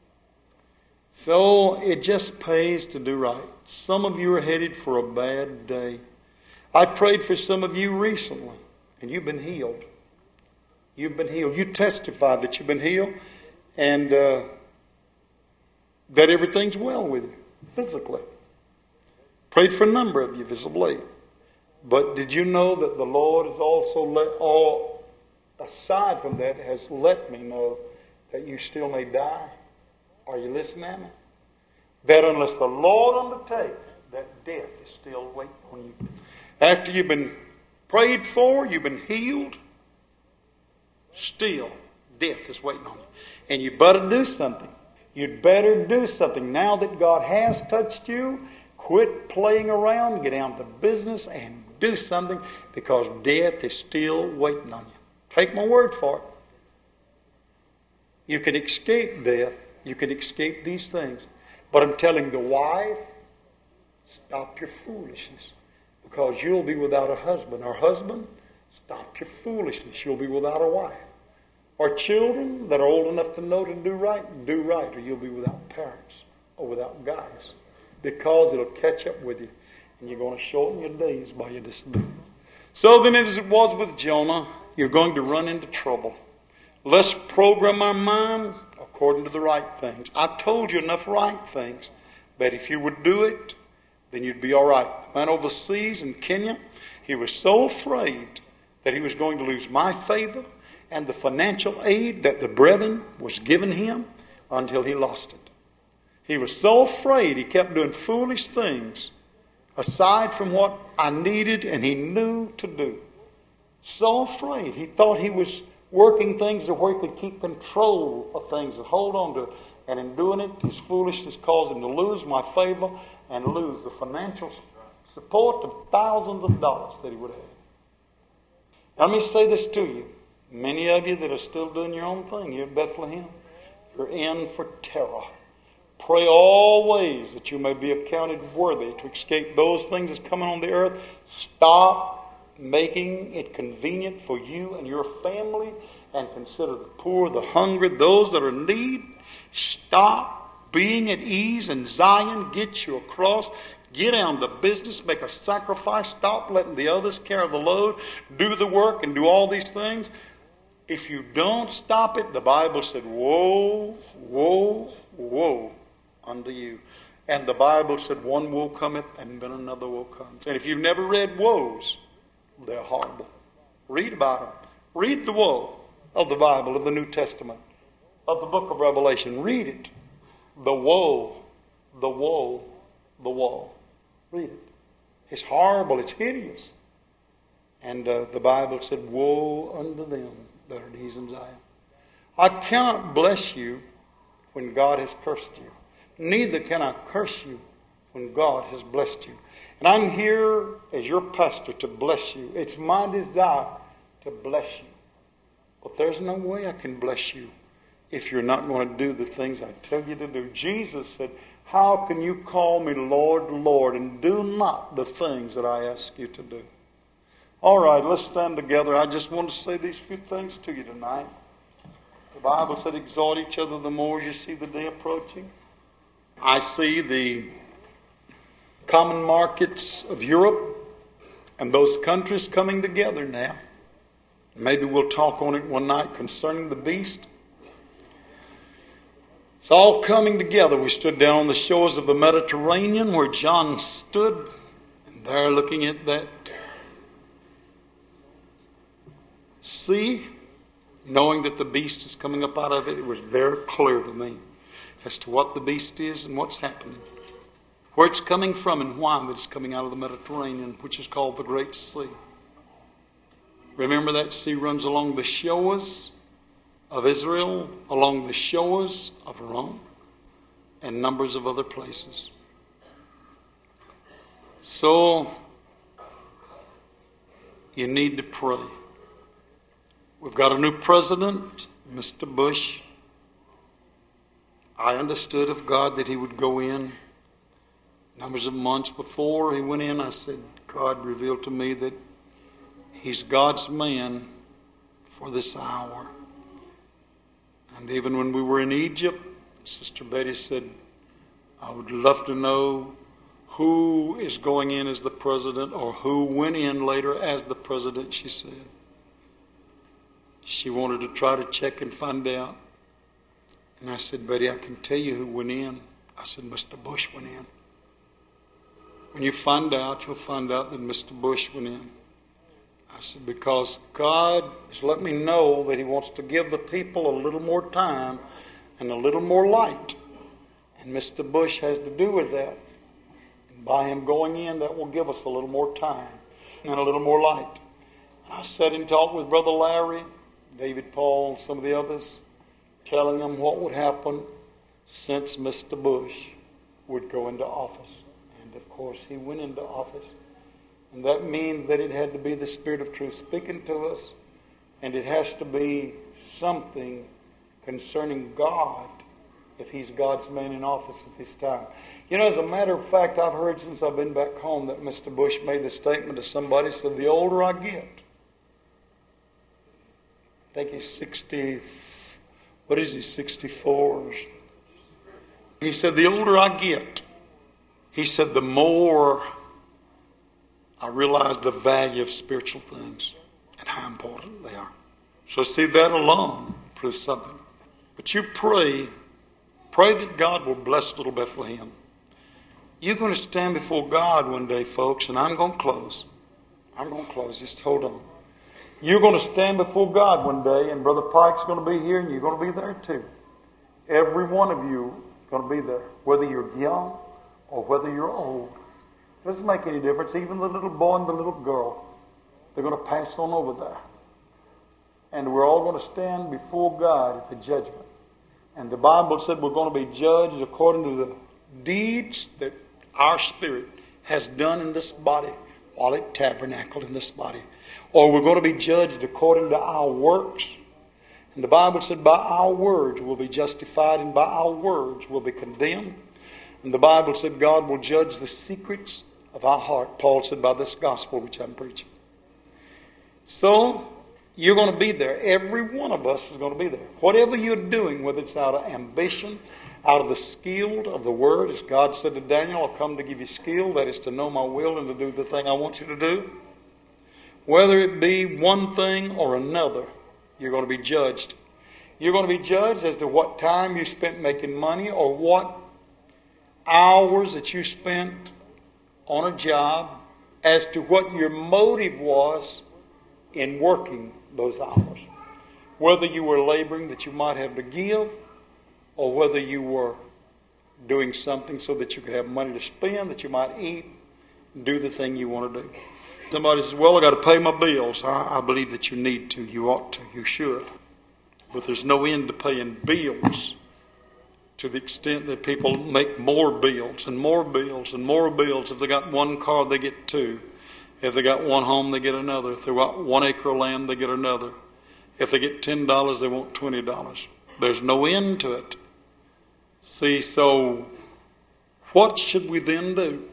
So it just pays to do right. Some of you are headed for a bad day. I prayed for some of you recently, and you've been healed. You've been healed. You testify that you've been healed and uh, that everything's well with you physically. Prayed for a number of you visibly. But did you know that the Lord has also let all, aside from that, has let me know that you still may die? Are you listening at me? That unless the Lord undertakes, that death is still waiting on you. After you've been prayed for, you've been healed, still death is waiting on you. And you better do something. You'd better do something. Now that God has touched you, quit playing around, get down to business and do something, because death is still waiting on you. Take my word for it. You can escape death. You can escape these things. But I'm telling the wife, stop your foolishness, because you'll be without a husband. Or husband, stop your foolishness. You'll be without a wife. Or children that are old enough to know to do right, do right, or you'll be without parents or without guidance, because it'll catch up with you, and you're going to shorten your days by your disobedience. So then, as it was with Jonah, you're going to run into trouble. Let's program our mind according to the right things. I've told you enough right things that if you would do it, then you'd be all right. Man overseas in Kenya, he was so afraid that he was going to lose my favor and the financial aid that the brethren was giving him until he lost it. He was so afraid he kept doing foolish things aside from what I needed and he knew to do. So afraid. He thought he was working things to where he could keep control of things and hold on to it. And in doing it, his foolishness caused him to lose my favor and lose the financial support of thousands of dollars that he would have. Now, let me say this to you. Many of you that are still doing your own thing here at Bethlehem, you're in for terror. Pray always that you may be accounted worthy to escape those things that's coming on the earth. Stop making it convenient for you and your family, and consider the poor, the hungry, those that are in need. Stop being at ease in Zion. Get you across. Get down to business. Make a sacrifice. Stop letting the others carry the load. Do the work and do all these things. If you don't stop it, the Bible said, woe, woe, woe unto you. And the Bible said, one woe cometh and then another woe comes. And if you've never read woes, they're horrible. Read about them. Read the woe of the Bible, of the New Testament, of the book of Revelation. Read it. The woe, the woe, the woe. Read it. It's horrible. It's hideous. And uh, the Bible said, woe unto them that are at ease in Zion. I cannot bless you when God has cursed you. Neither can I curse you when God has blessed you. And I'm here as your pastor to bless you. It's my desire to bless you. But there's no way I can bless you if you're not going to do the things I tell you to do. Jesus said, how can you call me Lord, Lord, and do not the things that I ask you to do? All right, let's stand together. I just want to say these few things to you tonight. The Bible said, exhort each other the more as you see the day approaching. I see the common markets of Europe and those countries coming together now. Maybe we'll talk on it one night concerning the beast. It's all coming together. We stood down on the shores of the Mediterranean where John stood, and there looking at that sea, knowing that the beast is coming up out of it, it was very clear to me as to what the beast is and what's happening, where it's coming from and why it's coming out of the Mediterranean, which is called the Great Sea. Remember, that sea runs along the shores of Israel, along the shores of Rome, and numbers of other places. So, you need to pray. We've got a new president, Mister Bush. I understood of God that he would go in. Numbers of months before he went in, I said, God revealed to me that he's God's man for this hour. And even when we were in Egypt, Sister Betty said, I would love to know who is going in as the president or who went in later as the president, she said. She wanted to try to check and find out. And I said, Betty, I can tell you who went in. I said, Mister Bush went in. When you find out, you'll find out that Mister Bush went in. I said, because God has let me know that He wants to give the people a little more time and a little more light. And Mister Bush has to do with that. And by him going in, that will give us a little more time and a little more light. I sat and talked with Brother Larry, David Paul, some of the others, telling them what would happen since Mister Bush would go into office. And of course, he went into office. And that means that it had to be the Spirit of truth speaking to us. And it has to be something concerning God, if He's God's man in office at this time. You know, as a matter of fact, I've heard since I've been back home that Mister Bush made the statement to somebody, said, the older I get, I think he's sixty, what is he, sixty-four? He said, the older I get, he said, the more I realize the value of spiritual things and how important they are. So see, that alone proves something. But you pray, pray that God will bless little Bethlehem. You're going to stand before God one day, folks, and I'm going to close. I'm going to close. Just hold on. You're going to stand before God one day, and Brother Pike's going to be here, and you're going to be there too. Every one of you is going to be there, whether you're young or whether you're old. It doesn't make any difference. Even the little boy and the little girl, they're going to pass on over there. And we're all going to stand before God at the judgment. And the Bible said we're going to be judged according to the deeds that our spirit has done in this body while it tabernacled in this body. Or we're going to be judged according to our works. And the Bible said by our words we'll be justified, and by our words we'll be condemned. And the Bible said God will judge the secrets of our heart. Paul said by this gospel which I'm preaching. So you're going to be there. Every one of us is going to be there. Whatever you're doing, whether it's out of ambition, out of the skill of the word, as God said to Daniel, I'll come to give you skill, that is to know my will and to do the thing I want you to do. Whether it be one thing or another, you're going to be judged. You're going to be judged as to what time you spent making money, or what hours that you spent on a job, as to what your motive was in working those hours. Whether you were laboring that you might have to give, or whether you were doing something so that you could have money to spend, that you might eat, and do the thing you want to do. Somebody says, well, I've got to pay my bills. I, I believe that you need to, you ought to, you should. But there's no end to paying bills, to the extent that people make more bills and more bills and more bills. If they got one car, they get two. If they got one home, they get another. If they got one acre of land, they get another. If they get ten dollars, they want twenty dollars. There's no end to it. See, so what should we then do?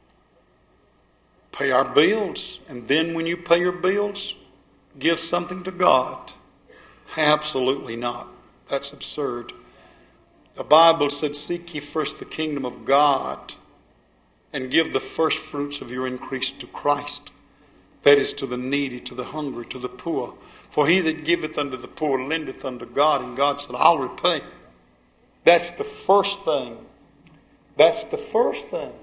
Pay our bills. And then when you pay your bills, give something to God? Absolutely not. That's absurd. The Bible said, seek ye first the kingdom of God, and give the first fruits of your increase to Christ. That is, to the needy, to the hungry, to the poor. For he that giveth unto the poor lendeth unto God, and God said, I'll repay. That's the first thing. That's the first thing.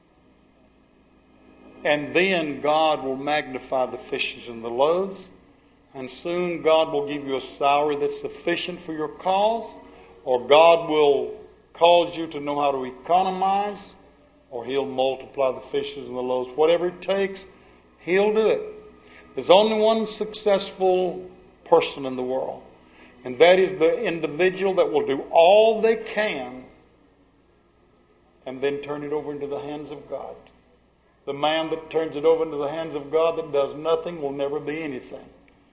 And then God will magnify the fishes and the loaves, and soon God will give you a salary that's sufficient for your cause, or God will cause you to know how to economize, or He'll multiply the fishes and the loaves. Whatever it takes, He'll do it. There's only one successful person in the world, and that is the individual that will do all they can and then turn it over into the hands of God. The man that turns it over into the hands of God that does nothing will never be anything.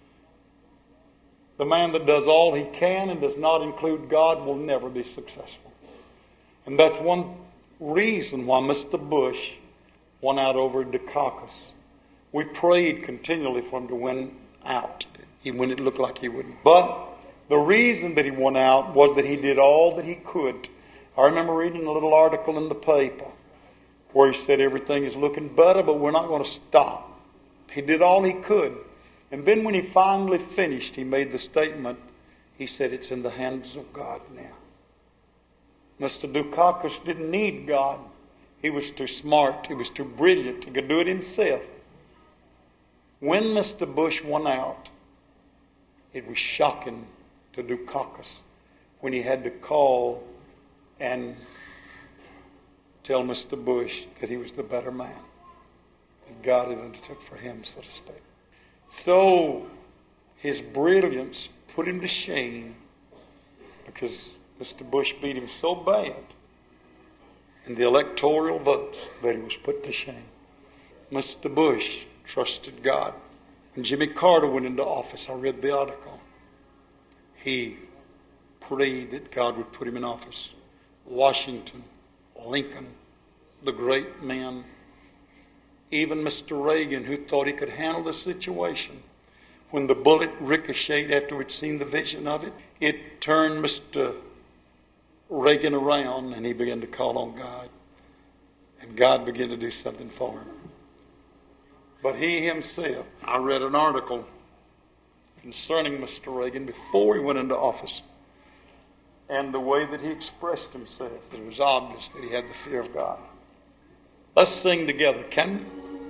The man that does all he can and does not include God will never be successful. And that's one reason why Mister Bush won out over Dukakis. We prayed continually for him to win out, when it looked like he wouldn't. But the reason that he won out was that he did all that he could. I remember reading a little article in the paper where he said everything is looking better, but we're not going to stop. He did all he could. And then when he finally finished, he made the statement, he said, it's in the hands of God now. Mister Dukakis didn't need God. He was too smart. He was too brilliant. He could do it himself. When Mister Bush won out, it was shocking to Dukakis when he had to call and tell Mister Bush that he was the better man. That God had undertook for him, so to speak. So his brilliance put him to shame because Mister Bush beat him so bad in the electoral votes that he was put to shame. Mister Bush trusted God. When Jimmy Carter went into office, I read the article. He prayed that God would put him in office. Washington, Lincoln, the great men. Even Mister Reagan, who thought he could handle the situation, when the bullet ricocheted after we'd seen the vision of it, it turned Mister Reagan around and he began to call on God. And God began to do something for him. But he himself, I read an article concerning Mister Reagan before he went into office. And the way that he expressed himself, it was obvious that he had the fear of God. Let's sing together, can we?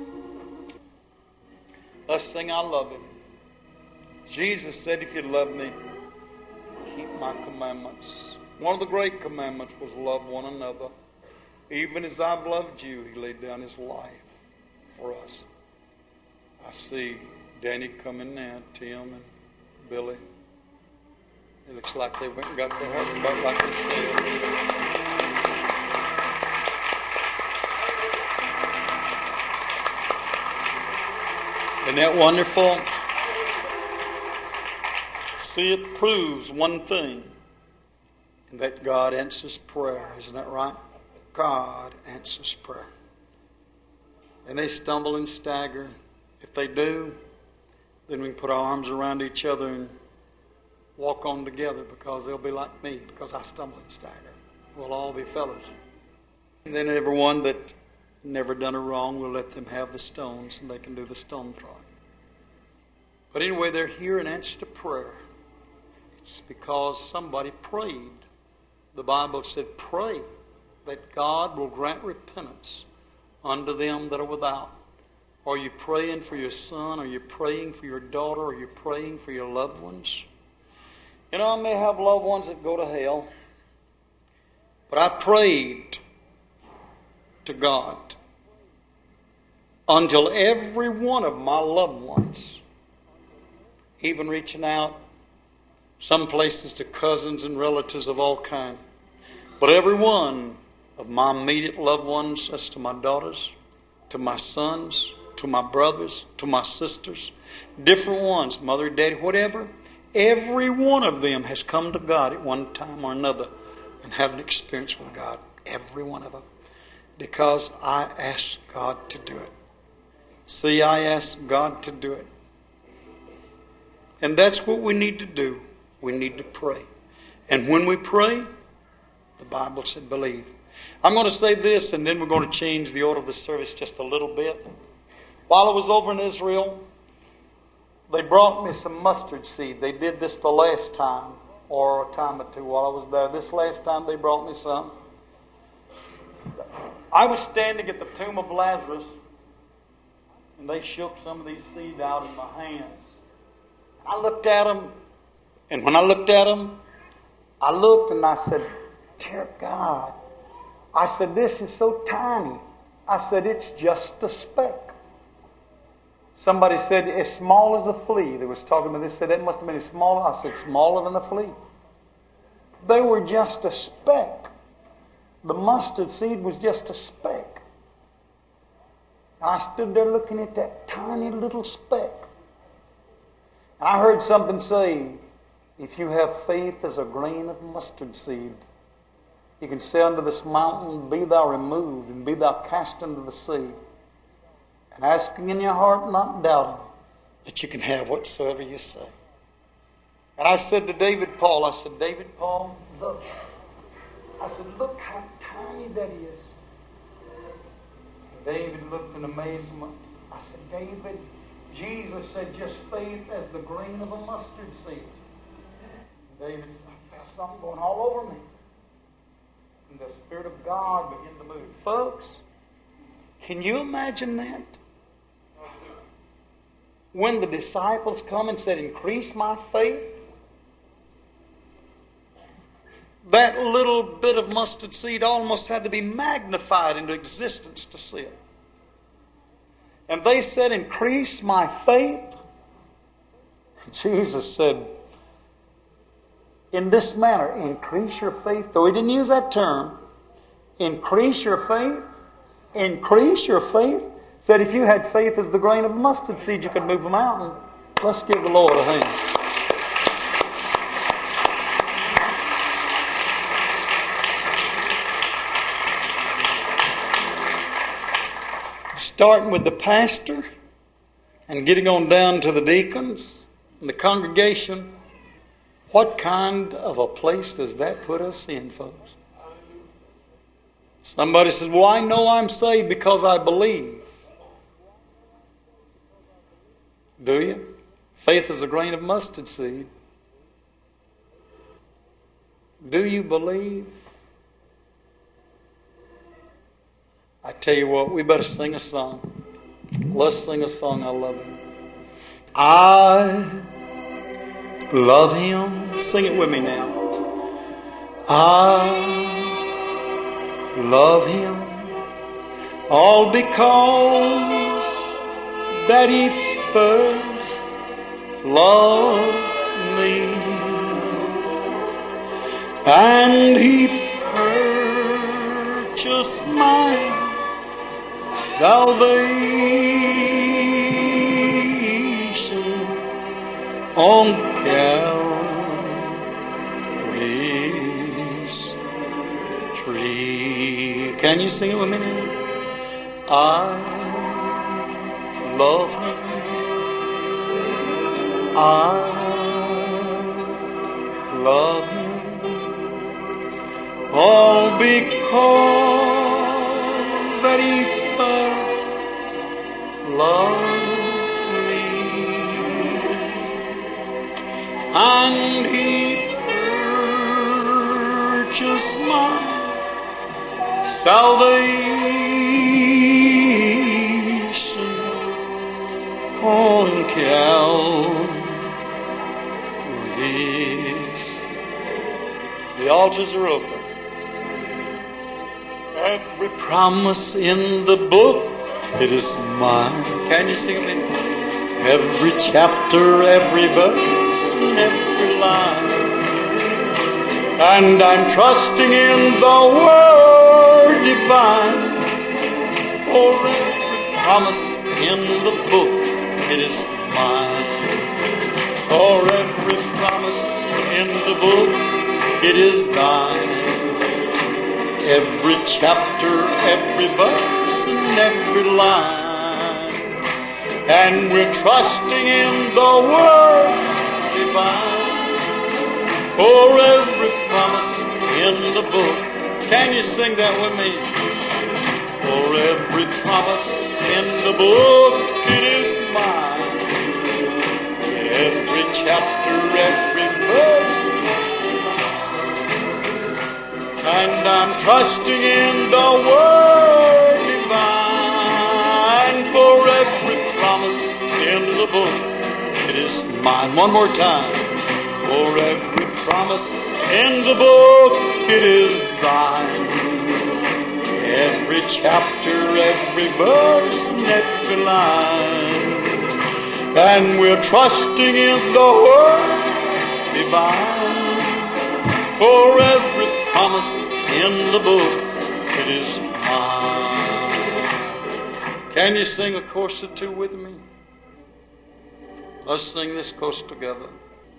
Let's sing, I love him. Jesus said, if you love me, keep my commandments. One of the great commandments was love one another. Even as I've loved you, he laid down his life for us. I see Danny coming now, Tim and Billy. It looks like they went and got their hair back like they said. Isn't that wonderful? See, it proves one thing, and that God answers prayer. Isn't that right? God answers prayer. And they stumble and stagger. If they do, then we can put our arms around each other and walk on together, because they'll be like me, because I stumble and stagger. We'll all be fellows. And then everyone that never done a wrong, we'll let them have the stones and they can do the stone throwing. But anyway, they're here in answer to prayer. It's because somebody prayed. The Bible said, pray that God will grant repentance unto them that are without. Are you praying for your son? Are you praying for your daughter? Are you praying for your loved ones? You know, I may have loved ones that go to hell, but I prayed to God until every one of my loved ones, even reaching out some places to cousins and relatives of all kinds, but every one of my immediate loved ones, as to my daughters, to my sons, to my brothers, to my sisters, different ones, mother, daddy, whatever, every one of them has come to God at one time or another and had an experience with God. Every one of them. Because I asked God to do it. See, I asked God to do it. And that's what we need to do. We need to pray. And when we pray, the Bible said believe. I'm going to say this, and then we're going to change the order of the service just a little bit. While I was over in Israel, they brought me some mustard seed. They did this the last time, or a time or two while I was there. This last time they brought me some. I was standing at the tomb of Lazarus, and they shook some of these seeds out in my hands. I looked at them, and when I looked at them, I looked and I said, dear God, I said, this is so tiny. I said, it's just a speck. Somebody said, as small as a flea. They was talking to this, said, that must have been smaller. I said, smaller than a flea. They were just a speck. The mustard seed was just a speck. I stood there looking at that tiny little speck. I heard something say, if you have faith as a grain of mustard seed, you can say unto this mountain, be thou removed, and be thou cast into the sea. And asking in your heart, not doubting, that you can have whatsoever you say. And I said to David Paul, I said, David Paul, look. I said, look how tiny that is. And David looked in amazement. I said, David, Jesus said, just faith as the grain of a mustard seed. David said, I felt something going all over me. And the Spirit of God began to move. Folks, can you imagine that? When the disciples come and said, increase my faith, that little bit of mustard seed almost had to be magnified into existence to see it. And they said, increase my faith. Jesus said, in this manner, increase your faith. Though he didn't use that term. Increase your faith. Increase your faith. Said if you had faith as the grain of mustard seed, you could move a mountain. Let's give the Lord a hand. Starting with the pastor and getting on down to the deacons and the congregation. What kind of a place does that put us in, folks? Somebody says, well, I know I'm saved because I believe. Do you? Faith is a grain of mustard seed. Do you believe? I tell you what, we better sing a song. Let's sing a song. I love it. I love Him. Sing it with me now. I love Him. All because that He first loved me. And He purchased my salvation on Calvary's tree. Can you sing it with me now? I love Him. I love Him. All because that He first loved me, and He purchased my salvation on Calvary's. The altars are open. Every promise in the book, it is mine. Can you sing it? Every chapter, every verse, and every line. And I'm trusting in the Word divine. For every promise in the book, it is mine. For every promise in the book, it is thine. Every chapter, every verse, and every line. And we're trusting in the Word divine. For every promise in the book. Can you sing that with me? For every promise in the book, it is mine. Every chapter, every verse, and I'm trusting in the Word divine. For every promise in the book, it is mine. One more time. For every promise in the book, it is thine. Every chapter, every verse, and every line. And we're trusting in the Word divine. For every promise in the book, it is mine. Can you sing a chorus or two with me? Let's sing this chorus together.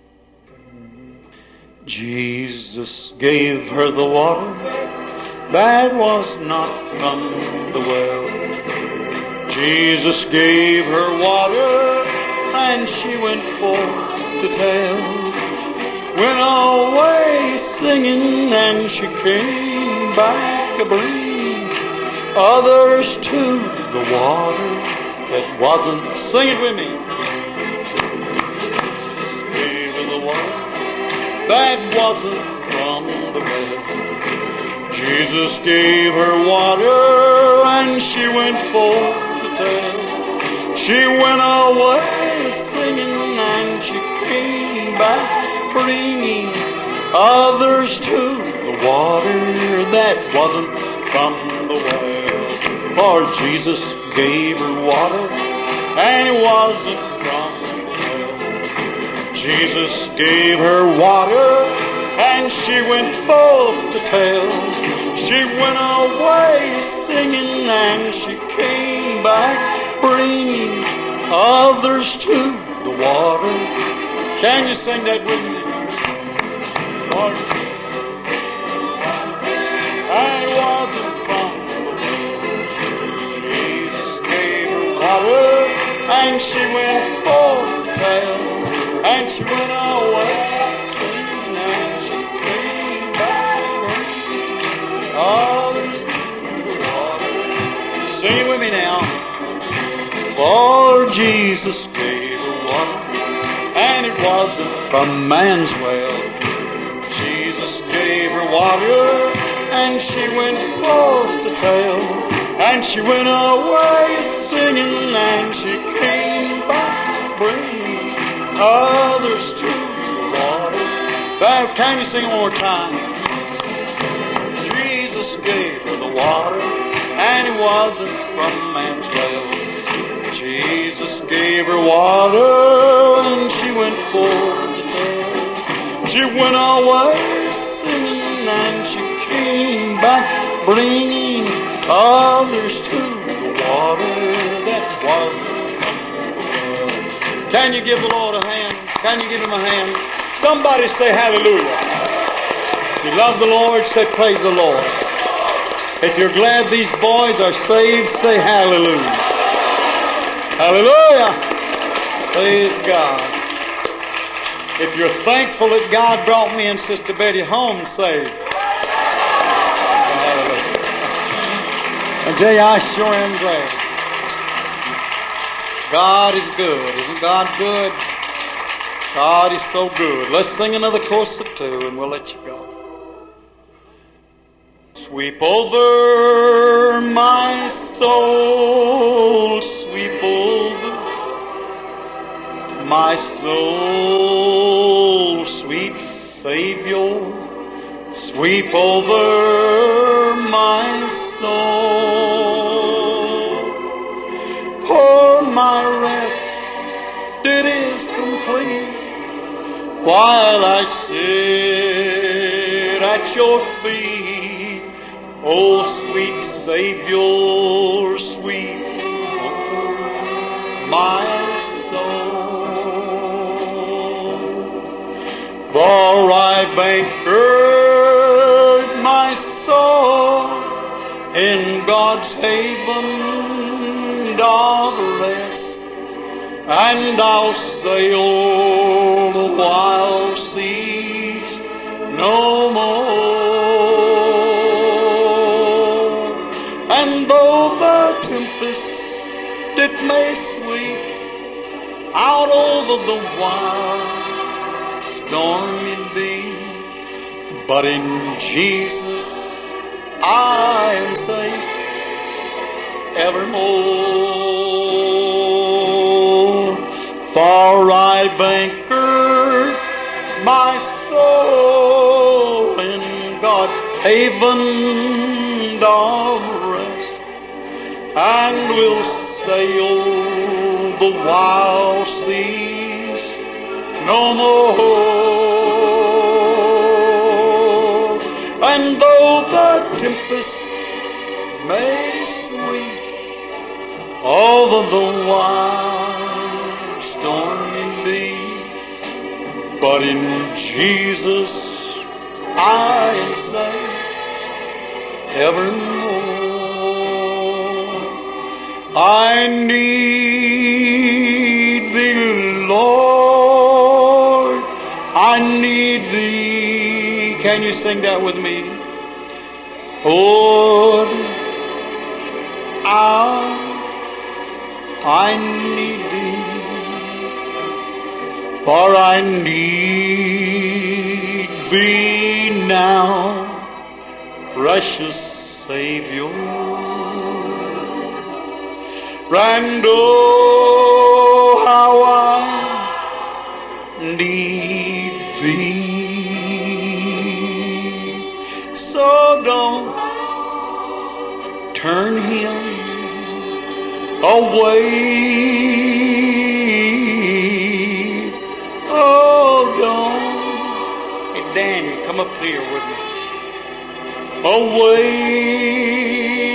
Jesus gave her the water that was not from the well. Jesus gave her water, and she went forth to tell. Went away singing, and she came back a bringing others to the water that wasn't, sing it with me. Gave her the water that wasn't from the well. Jesus gave her water and she went forth to tell. She went away singing and she came back bringing others to the water that wasn't from the well. For Jesus gave her water and it wasn't from the well. Jesus gave her water and she went forth to tell. She went away singing and she came back bringing others to the water. Can you sing that with me? Lord, and it wasn't from the well. Jesus gave her water and she went forth to tell. And she went away singing and she came back bringing others to the water. Sing it with me now. For Jesus gave her water and it wasn't from man's well. Jesus gave her water and she went forth to tell. And she went away singing and she came back bringing others to the water. Now, can you sing one more time? Jesus gave her the water and it wasn't from man's well. Jesus gave her water and she went forth to tell. She went away singing and she came back bringing others to the water that wasn't from the well. Can you give the Lord a hand? Can you give Him a hand? Somebody say hallelujah. If you love the Lord, say praise the Lord. If you're glad these boys are saved, say hallelujah. Hallelujah. Praise God. If you're thankful that God brought me and Sister Betty home saved, hallelujah. I tell you, I sure am glad. God is good. Isn't God good? God is so good. Let's sing another chorus or two and we'll let you go. Sweep over my soul, sweep over my soul, sweet Savior, sweep over my soul. For my rest, it is complete while I sit at your feet. Oh, sweet Savior, sweep over my soul. For I've anchored my soul in God's haven of rest, and I'll sail the wild seas no more. And though the tempest it may sweep out over the wild stormy deep, but in Jesus I am safe evermore. For I've anchored my soul in God's haven of rest, and will sail the wild seas no more. And though the tempest may sweep over the wild stormy deep, but in Jesus I am safe evermore. I need thee, Lord, I need thee. Can you sing that with me? Oh, hour I need thee, for I need thee now, precious Savior. And oh, how I need thee. So don't turn him away. Oh, don't. Hey, Danny, come up here with me. Away.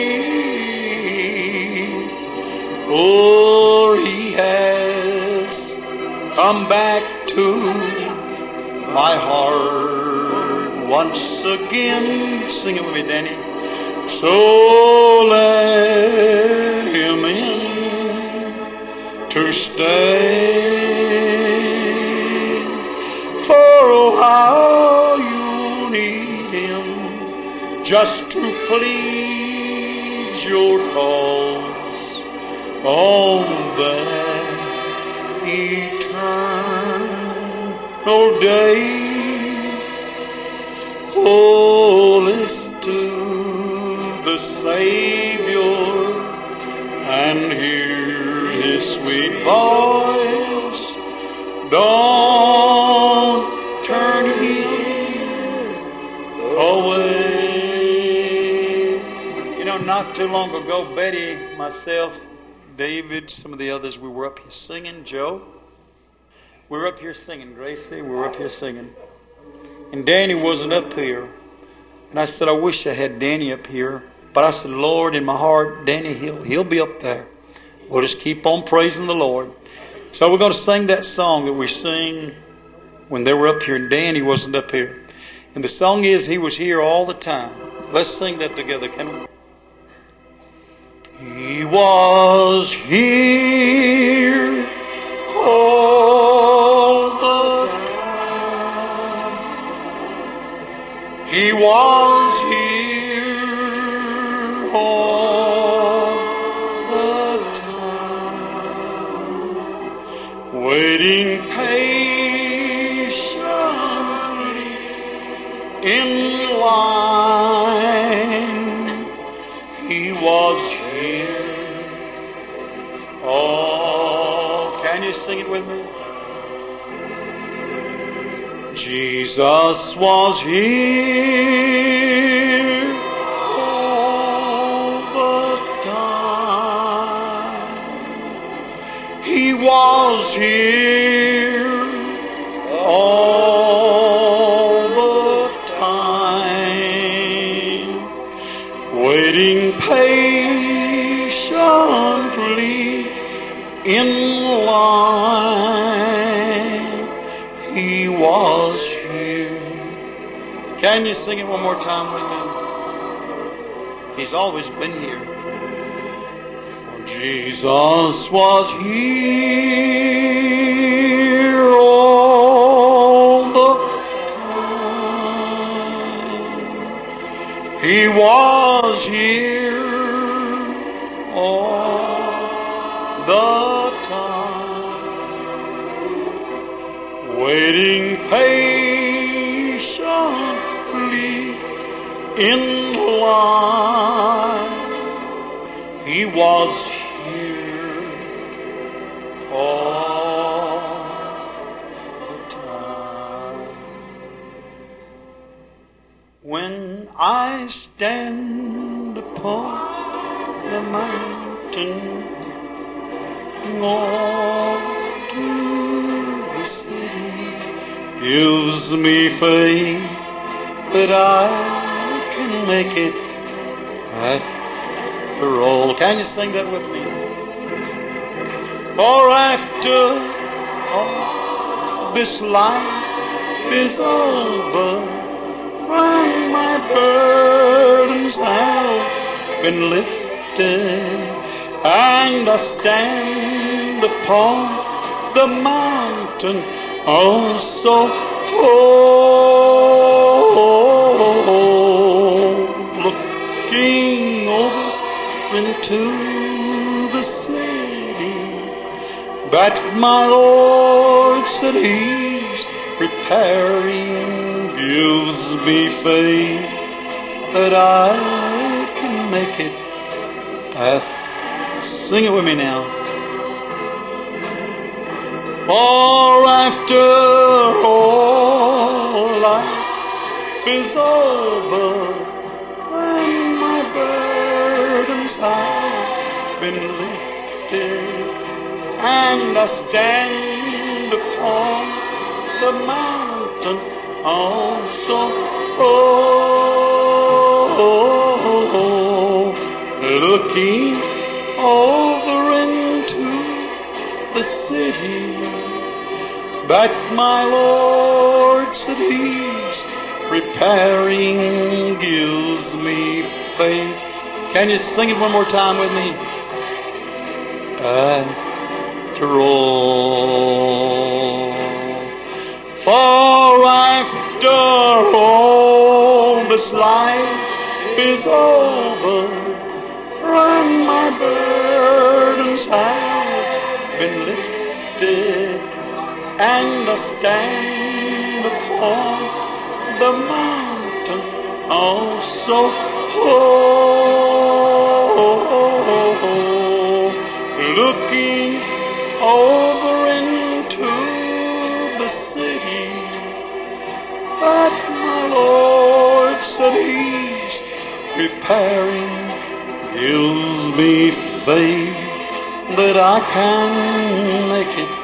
For he has come back to my heart once again. Sing it with me, Danny. So let him in to stay. For oh, how you need him just to please your cause on that eternal day. Oh, listen to the Savior and hear his sweet voice. Don't turn him away. You know, not too long ago, Betty, myself, David, some of the others, we were up here singing. Joe, we were up here singing. Gracie, we were up here singing. And Danny wasn't up here. And I said, I wish I had Danny up here. But I said, Lord, in my heart, Danny, he'll, he'll be up there. We'll just keep on praising the Lord. So we're going to sing that song that we sing when they were up here and Danny wasn't up here. And the song is, He Was Here All the Time. Let's sing that together, can we? He was here all the time. He was here all the time, waiting patiently in line. He was here. Oh, can you sing it with me? Jesus was here all the time. He was here all the time, waiting patiently in line. He was here. Can you sing it one more time with me? He's always been here. For Jesus was here all the time. He was here all the time, waiting patiently in line. He was here all the time. When I stand upon the mountain, Lord, to the city, gives me faith that I can make it after all. Can you sing that with me? For after all this life is over, when my burdens have been lifted, and I stand upon the mountain, oh so oh, looking over into the city, that my Lord said He's preparing gives me faith that I can make it. I've, sing it with me now. For after all life is over and my burdens have been lifted, and I stand upon the mountain also, oh, looking over into the city that my Lord said He's preparing gives me faith. Can you sing it one more time with me? After all, for after all this life is over and my burdens have been lifted, and I stand upon the mountain also, oh, looking over into the city that my Lord said He's preparing gives me faith that I can make it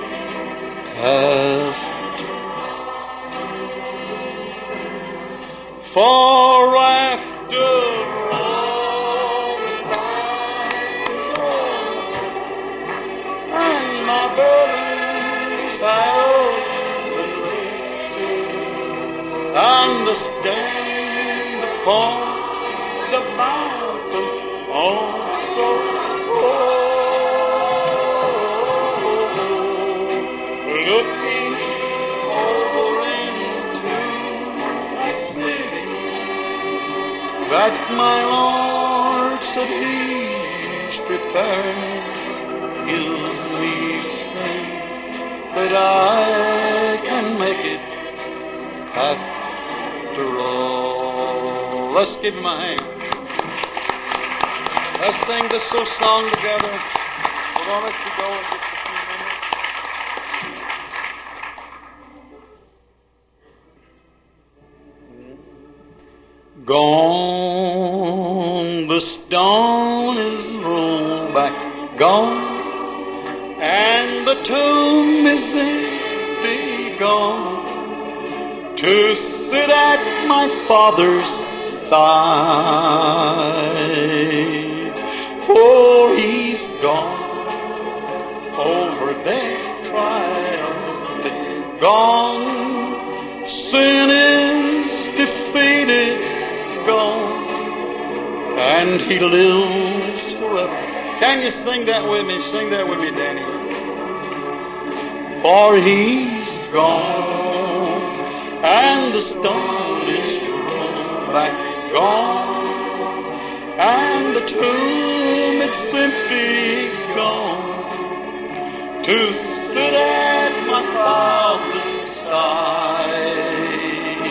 after. For after all is over and my burdens have been lifted, and I stand upon the mountain also, looking over into the city that my Lord said He's preparing gives me faith that I can make it after all. Let's give Him a hand. Let's sing this little song together. We're going to let you go in just a few minutes. Gone, the stone is rolled back. Gone, and the tomb is empty. Gone, to sit at my Father's side. For He's gone, over death triumphant. Gone, sin is defeated. Gone, and He lives forever. Can you sing that with me? Sing that with me, Danny. For He's gone, and the stone is rolled back. Gone, and the tomb it's empty. Gone, to sit at my Father's side.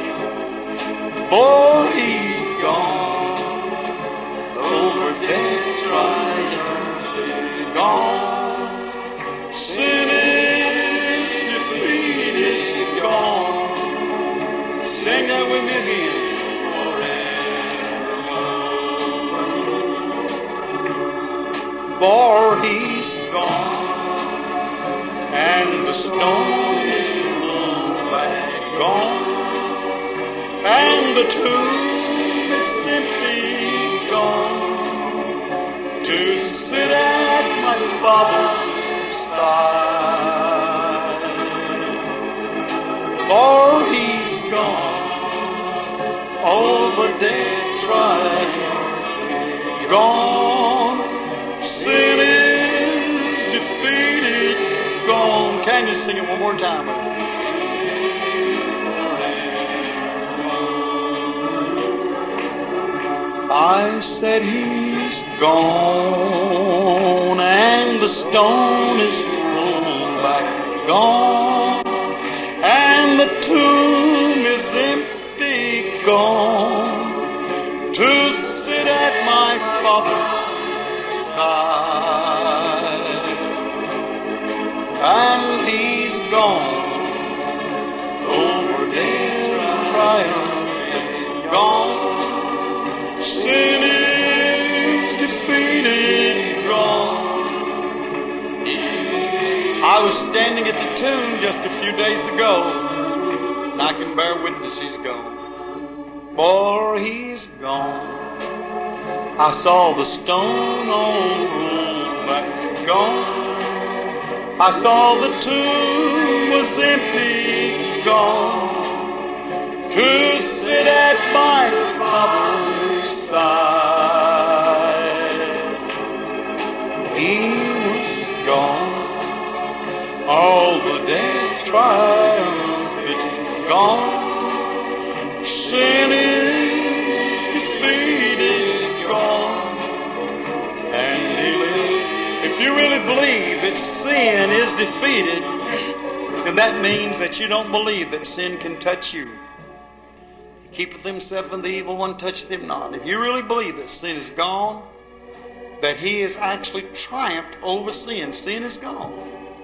For He's gone, over death triumph. Gone, sin is defeated. Gone, sing that with me again. For He's gone, and the stone is rolled back. Gone, and the tomb it's empty. Gone, to sit at my Father's side. For He's gone, over death triumph. Gone, sin is defeated. Gone. Can you sing it one more time? I said He's gone, and the stone is rolled gone, and the tomb is empty, gone, to sit at my Father's side. And He's gone over death and triumph, gone. Sin is defeated, gone. I was standing at the tomb just a few days ago, and I can bear witness He's gone. Boy, He's gone. I saw the stone all rolled back, gone. I saw the tomb was empty, gone, to sit at my Father's side. He was gone. All the death triumphant, gone. Sin is defeated, gone. And He lives. If you really believe that sin is defeated, then that means that you don't believe that sin can touch you. He keepeth himself, and the evil one toucheth him not. If you really believe that sin is gone, that He has actually triumphed over sin, sin is gone,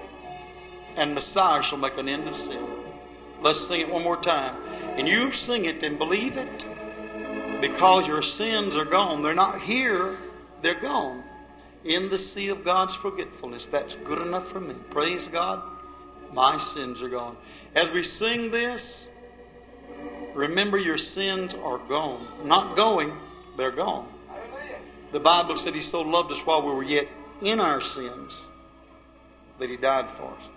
and Messiah shall make an end of sin. Let's sing it one more time. And you sing it and believe it, because your sins are gone. They're not here, they're gone. In the sea of God's forgetfulness. That's good enough for me. Praise God. My sins are gone. As we sing this, remember your sins are gone. Not going, they're gone. The Bible said He so loved us while we were yet in our sins that He died for us,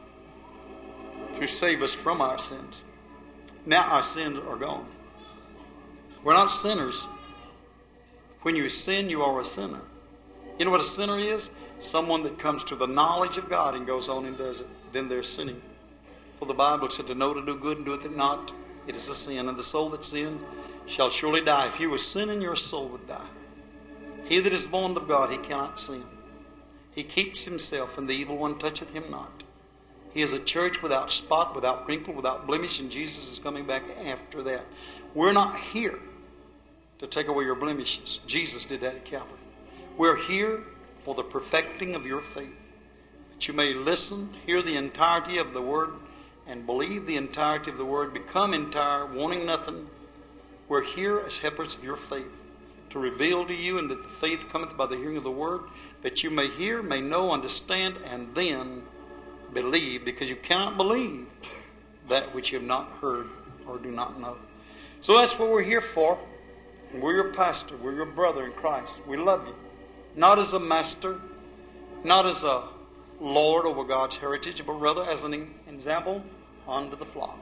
to save us from our sins. Now our sins are gone. We're not sinners. When you sin, you are a sinner. You know what a sinner is? Someone that comes to the knowledge of God and goes on and does it. Then they're sinning. For the Bible said to know to do good and doeth it not, it is a sin. And the soul that sins shall surely die. If you were sinning, your soul would die. He that is born of God, he cannot sin. He keeps himself, and the evil one toucheth him not. He is a church without spot, without wrinkle, without blemish, and Jesus is coming back after that. We're not here to take away your blemishes. Jesus did that at Calvary. We're here for the perfecting of your faith, that you may listen, hear the entirety of the Word, and believe the entirety of the Word, become entire, wanting nothing. We're here as helpers of your faith, to reveal to you, and that the faith cometh by the hearing of the Word, that you may hear, may know, understand, and then believe, because you cannot believe that which you have not heard or do not know. So that's what we're here for. And we're your pastor. We're your brother in Christ. We love you. Not as a master, not as a lord over God's heritage, but rather as an example unto the flock.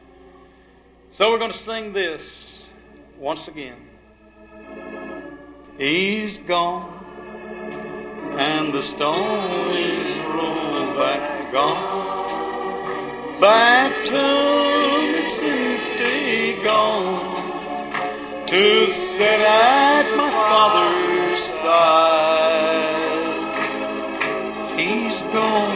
So we're going to sing this once again. He's gone, and the stone is rolled back, gone. That tomb, it's empty, gone, to sit at my Father's side. He's gone,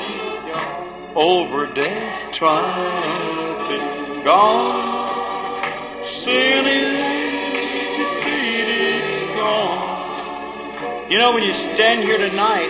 over death triumphant, gone. Sin is defeated, gone. You know, when you stand here tonight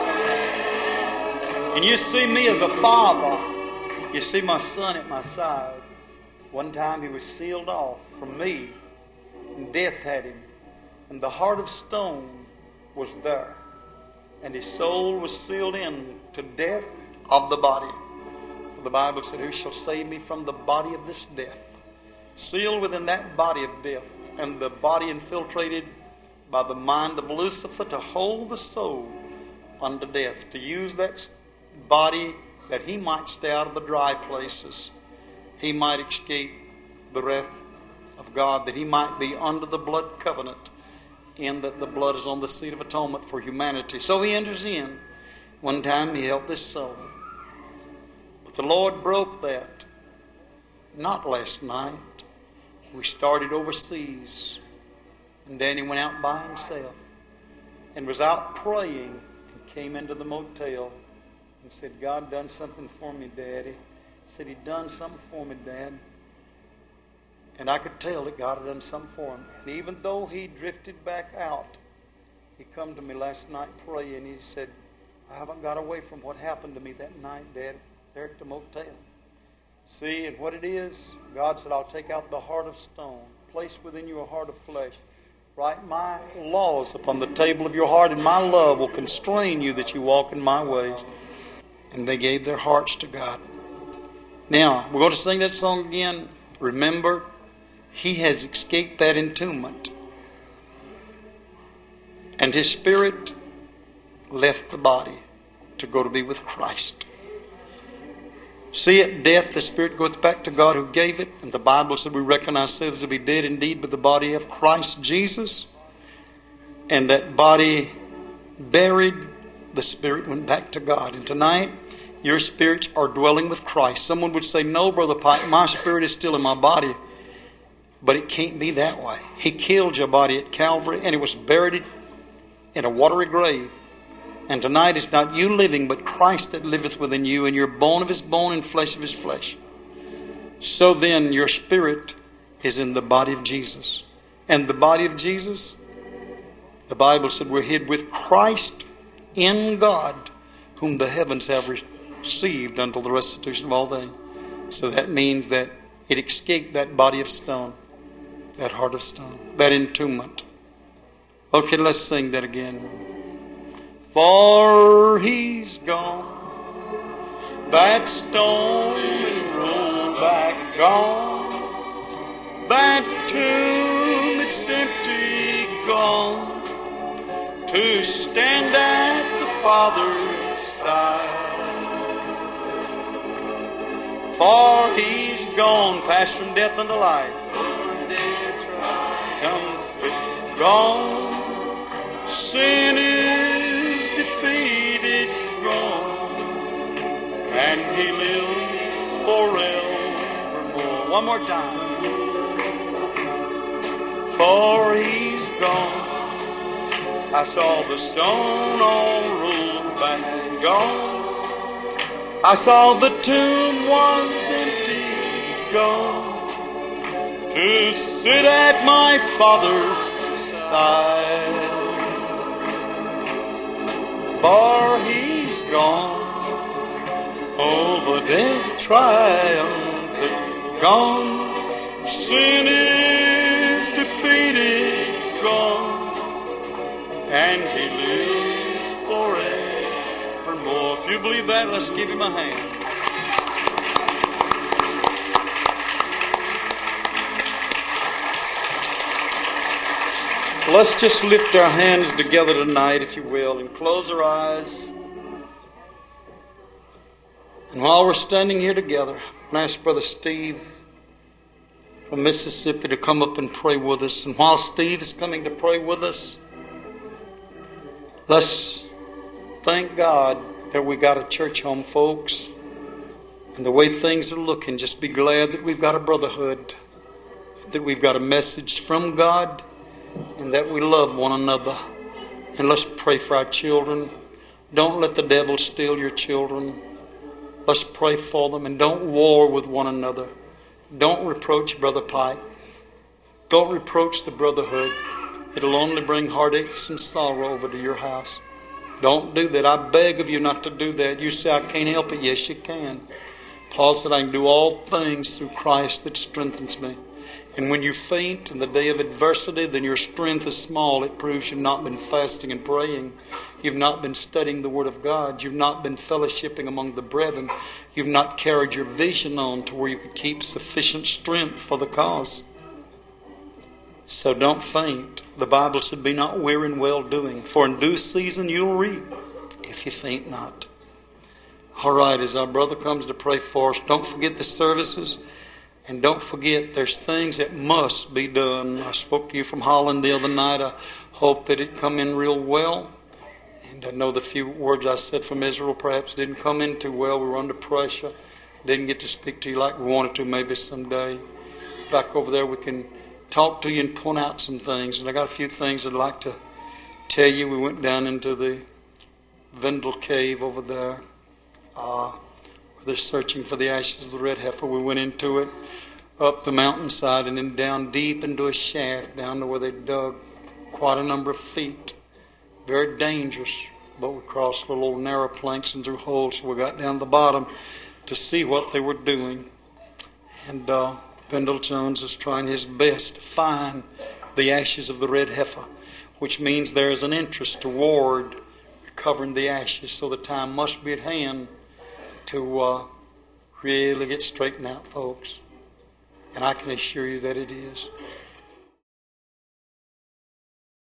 and you see me as a father, you see my son at my side. One time he was sealed off from me, and death had him, and the heart of stone was there, and his soul was sealed in to death of the body. For the Bible said, who shall save me from the body of this death? Sealed within that body of death, and the body infiltrated by the mind of Lucifer to hold the soul unto death, to use that body that he might stay out of the dry places, he might escape the wrath of God, that he might be under the blood covenant, in that the blood is on the seat of atonement for humanity. So he enters in. One time he helped this soul, but the Lord broke that, not last night. We started overseas, and Danny went out by himself and was out praying and came into the motel and said, God done something for me, Daddy. He said, He done something for me, Dad. And I could tell that God had done something for him. And even though he drifted back out, he come to me last night praying. He said, I haven't got away from what happened to me that night, Dad, there at the motel. See, and what it is, God said, I'll take out the heart of stone, place within you a heart of flesh. Write my laws upon the table of your heart, and my love will constrain you that you walk in my ways. And they gave their hearts to God. Now, we're going to sing that song again. Remember, he has escaped that entombment. And his spirit left the body to go to be with Christ. See, at death, the spirit goes back to God who gave it. And the Bible said we reckon ourselves to be dead indeed, but the body of Christ Jesus. And that body buried, the spirit went back to God. And tonight, your spirits are dwelling with Christ. Someone would say, no, Brother Pike, my spirit is still in my body. But it can't be that way. He killed your body at Calvary, and it was buried in a watery grave. And tonight it's not you living, but Christ that liveth within you, and you're bone of his bone and flesh of his flesh. So then your spirit is in the body of Jesus. And the body of Jesus, the Bible said we're hid with Christ in God, whom the heavens have received until the restitution of all things. So that means that it escaped that body of stone, that heart of stone, that entombment. Okay, let's sing that again. For he's gone, that stone is rolled back, gone, that tomb it's empty, gone, to stand at the Father's side. For he's gone, passed from death unto life, come, gone, sin is defeated, gone, and he lives forevermore. One more time. For he's gone, I saw the stone all rolled back and gone. I saw the tomb was empty, gone, to sit at my Father's side. For he's gone, over death triumphant, gone, sin is defeated, gone, and he lives forevermore. If you believe that, let's give him a hand. Let's just lift our hands together tonight, if you will, and close our eyes. And while we're standing here together, I'm going to ask Brother Steve from Mississippi to come up and pray with us. And while Steve is coming to pray with us, let's thank God that we got a church home, folks. And the way things are looking, just be glad that we've got a brotherhood, that we've got a message from God, and that we love one another. And let's pray for our children. Don't let the devil steal your children. Let's pray for them, and don't war with one another. Don't reproach Brother Pike. Don't reproach the brotherhood. It'll only bring heartaches and sorrow over to your house. Don't do that. I beg of you not to do that. You say, I can't help it. Yes, you can. Paul said, I can do all things through Christ that strengthens me. And when you faint in the day of adversity, then your strength is small. It proves you've not been fasting and praying. You've not been studying the Word of God. You've not been fellowshipping among the brethren. You've not carried your vision on to where you could keep sufficient strength for the cause. So don't faint. The Bible said, be not weary in well-doing, for in due season you'll reap if you faint not. All right, as our brother comes to pray for us, don't forget the services. And don't forget, there's things that must be done. I spoke to you from Holland the other night. I hope that it come in real well. And I know the few words I said from Israel perhaps didn't come in too well. We were under pressure. Didn't get to speak to you like we wanted to maybe someday. Back over there we can talk to you and point out some things. And I got a few things I'd like to tell you. We went down into the Vendel Cave over there. Uh, they're searching for the ashes of the red heifer. We went into it, up the mountainside, and then down deep into a shaft, down to where they dug quite a number of feet. Very dangerous, but we crossed little old narrow planks and through holes, so we got down to the bottom to see what they were doing. And uh, Pendle Jones is trying his best to find the ashes of the red heifer, which means there is an interest toward recovering the ashes, so the time must be at hand to uh, really get straightened out, folks. And I can assure you that it is.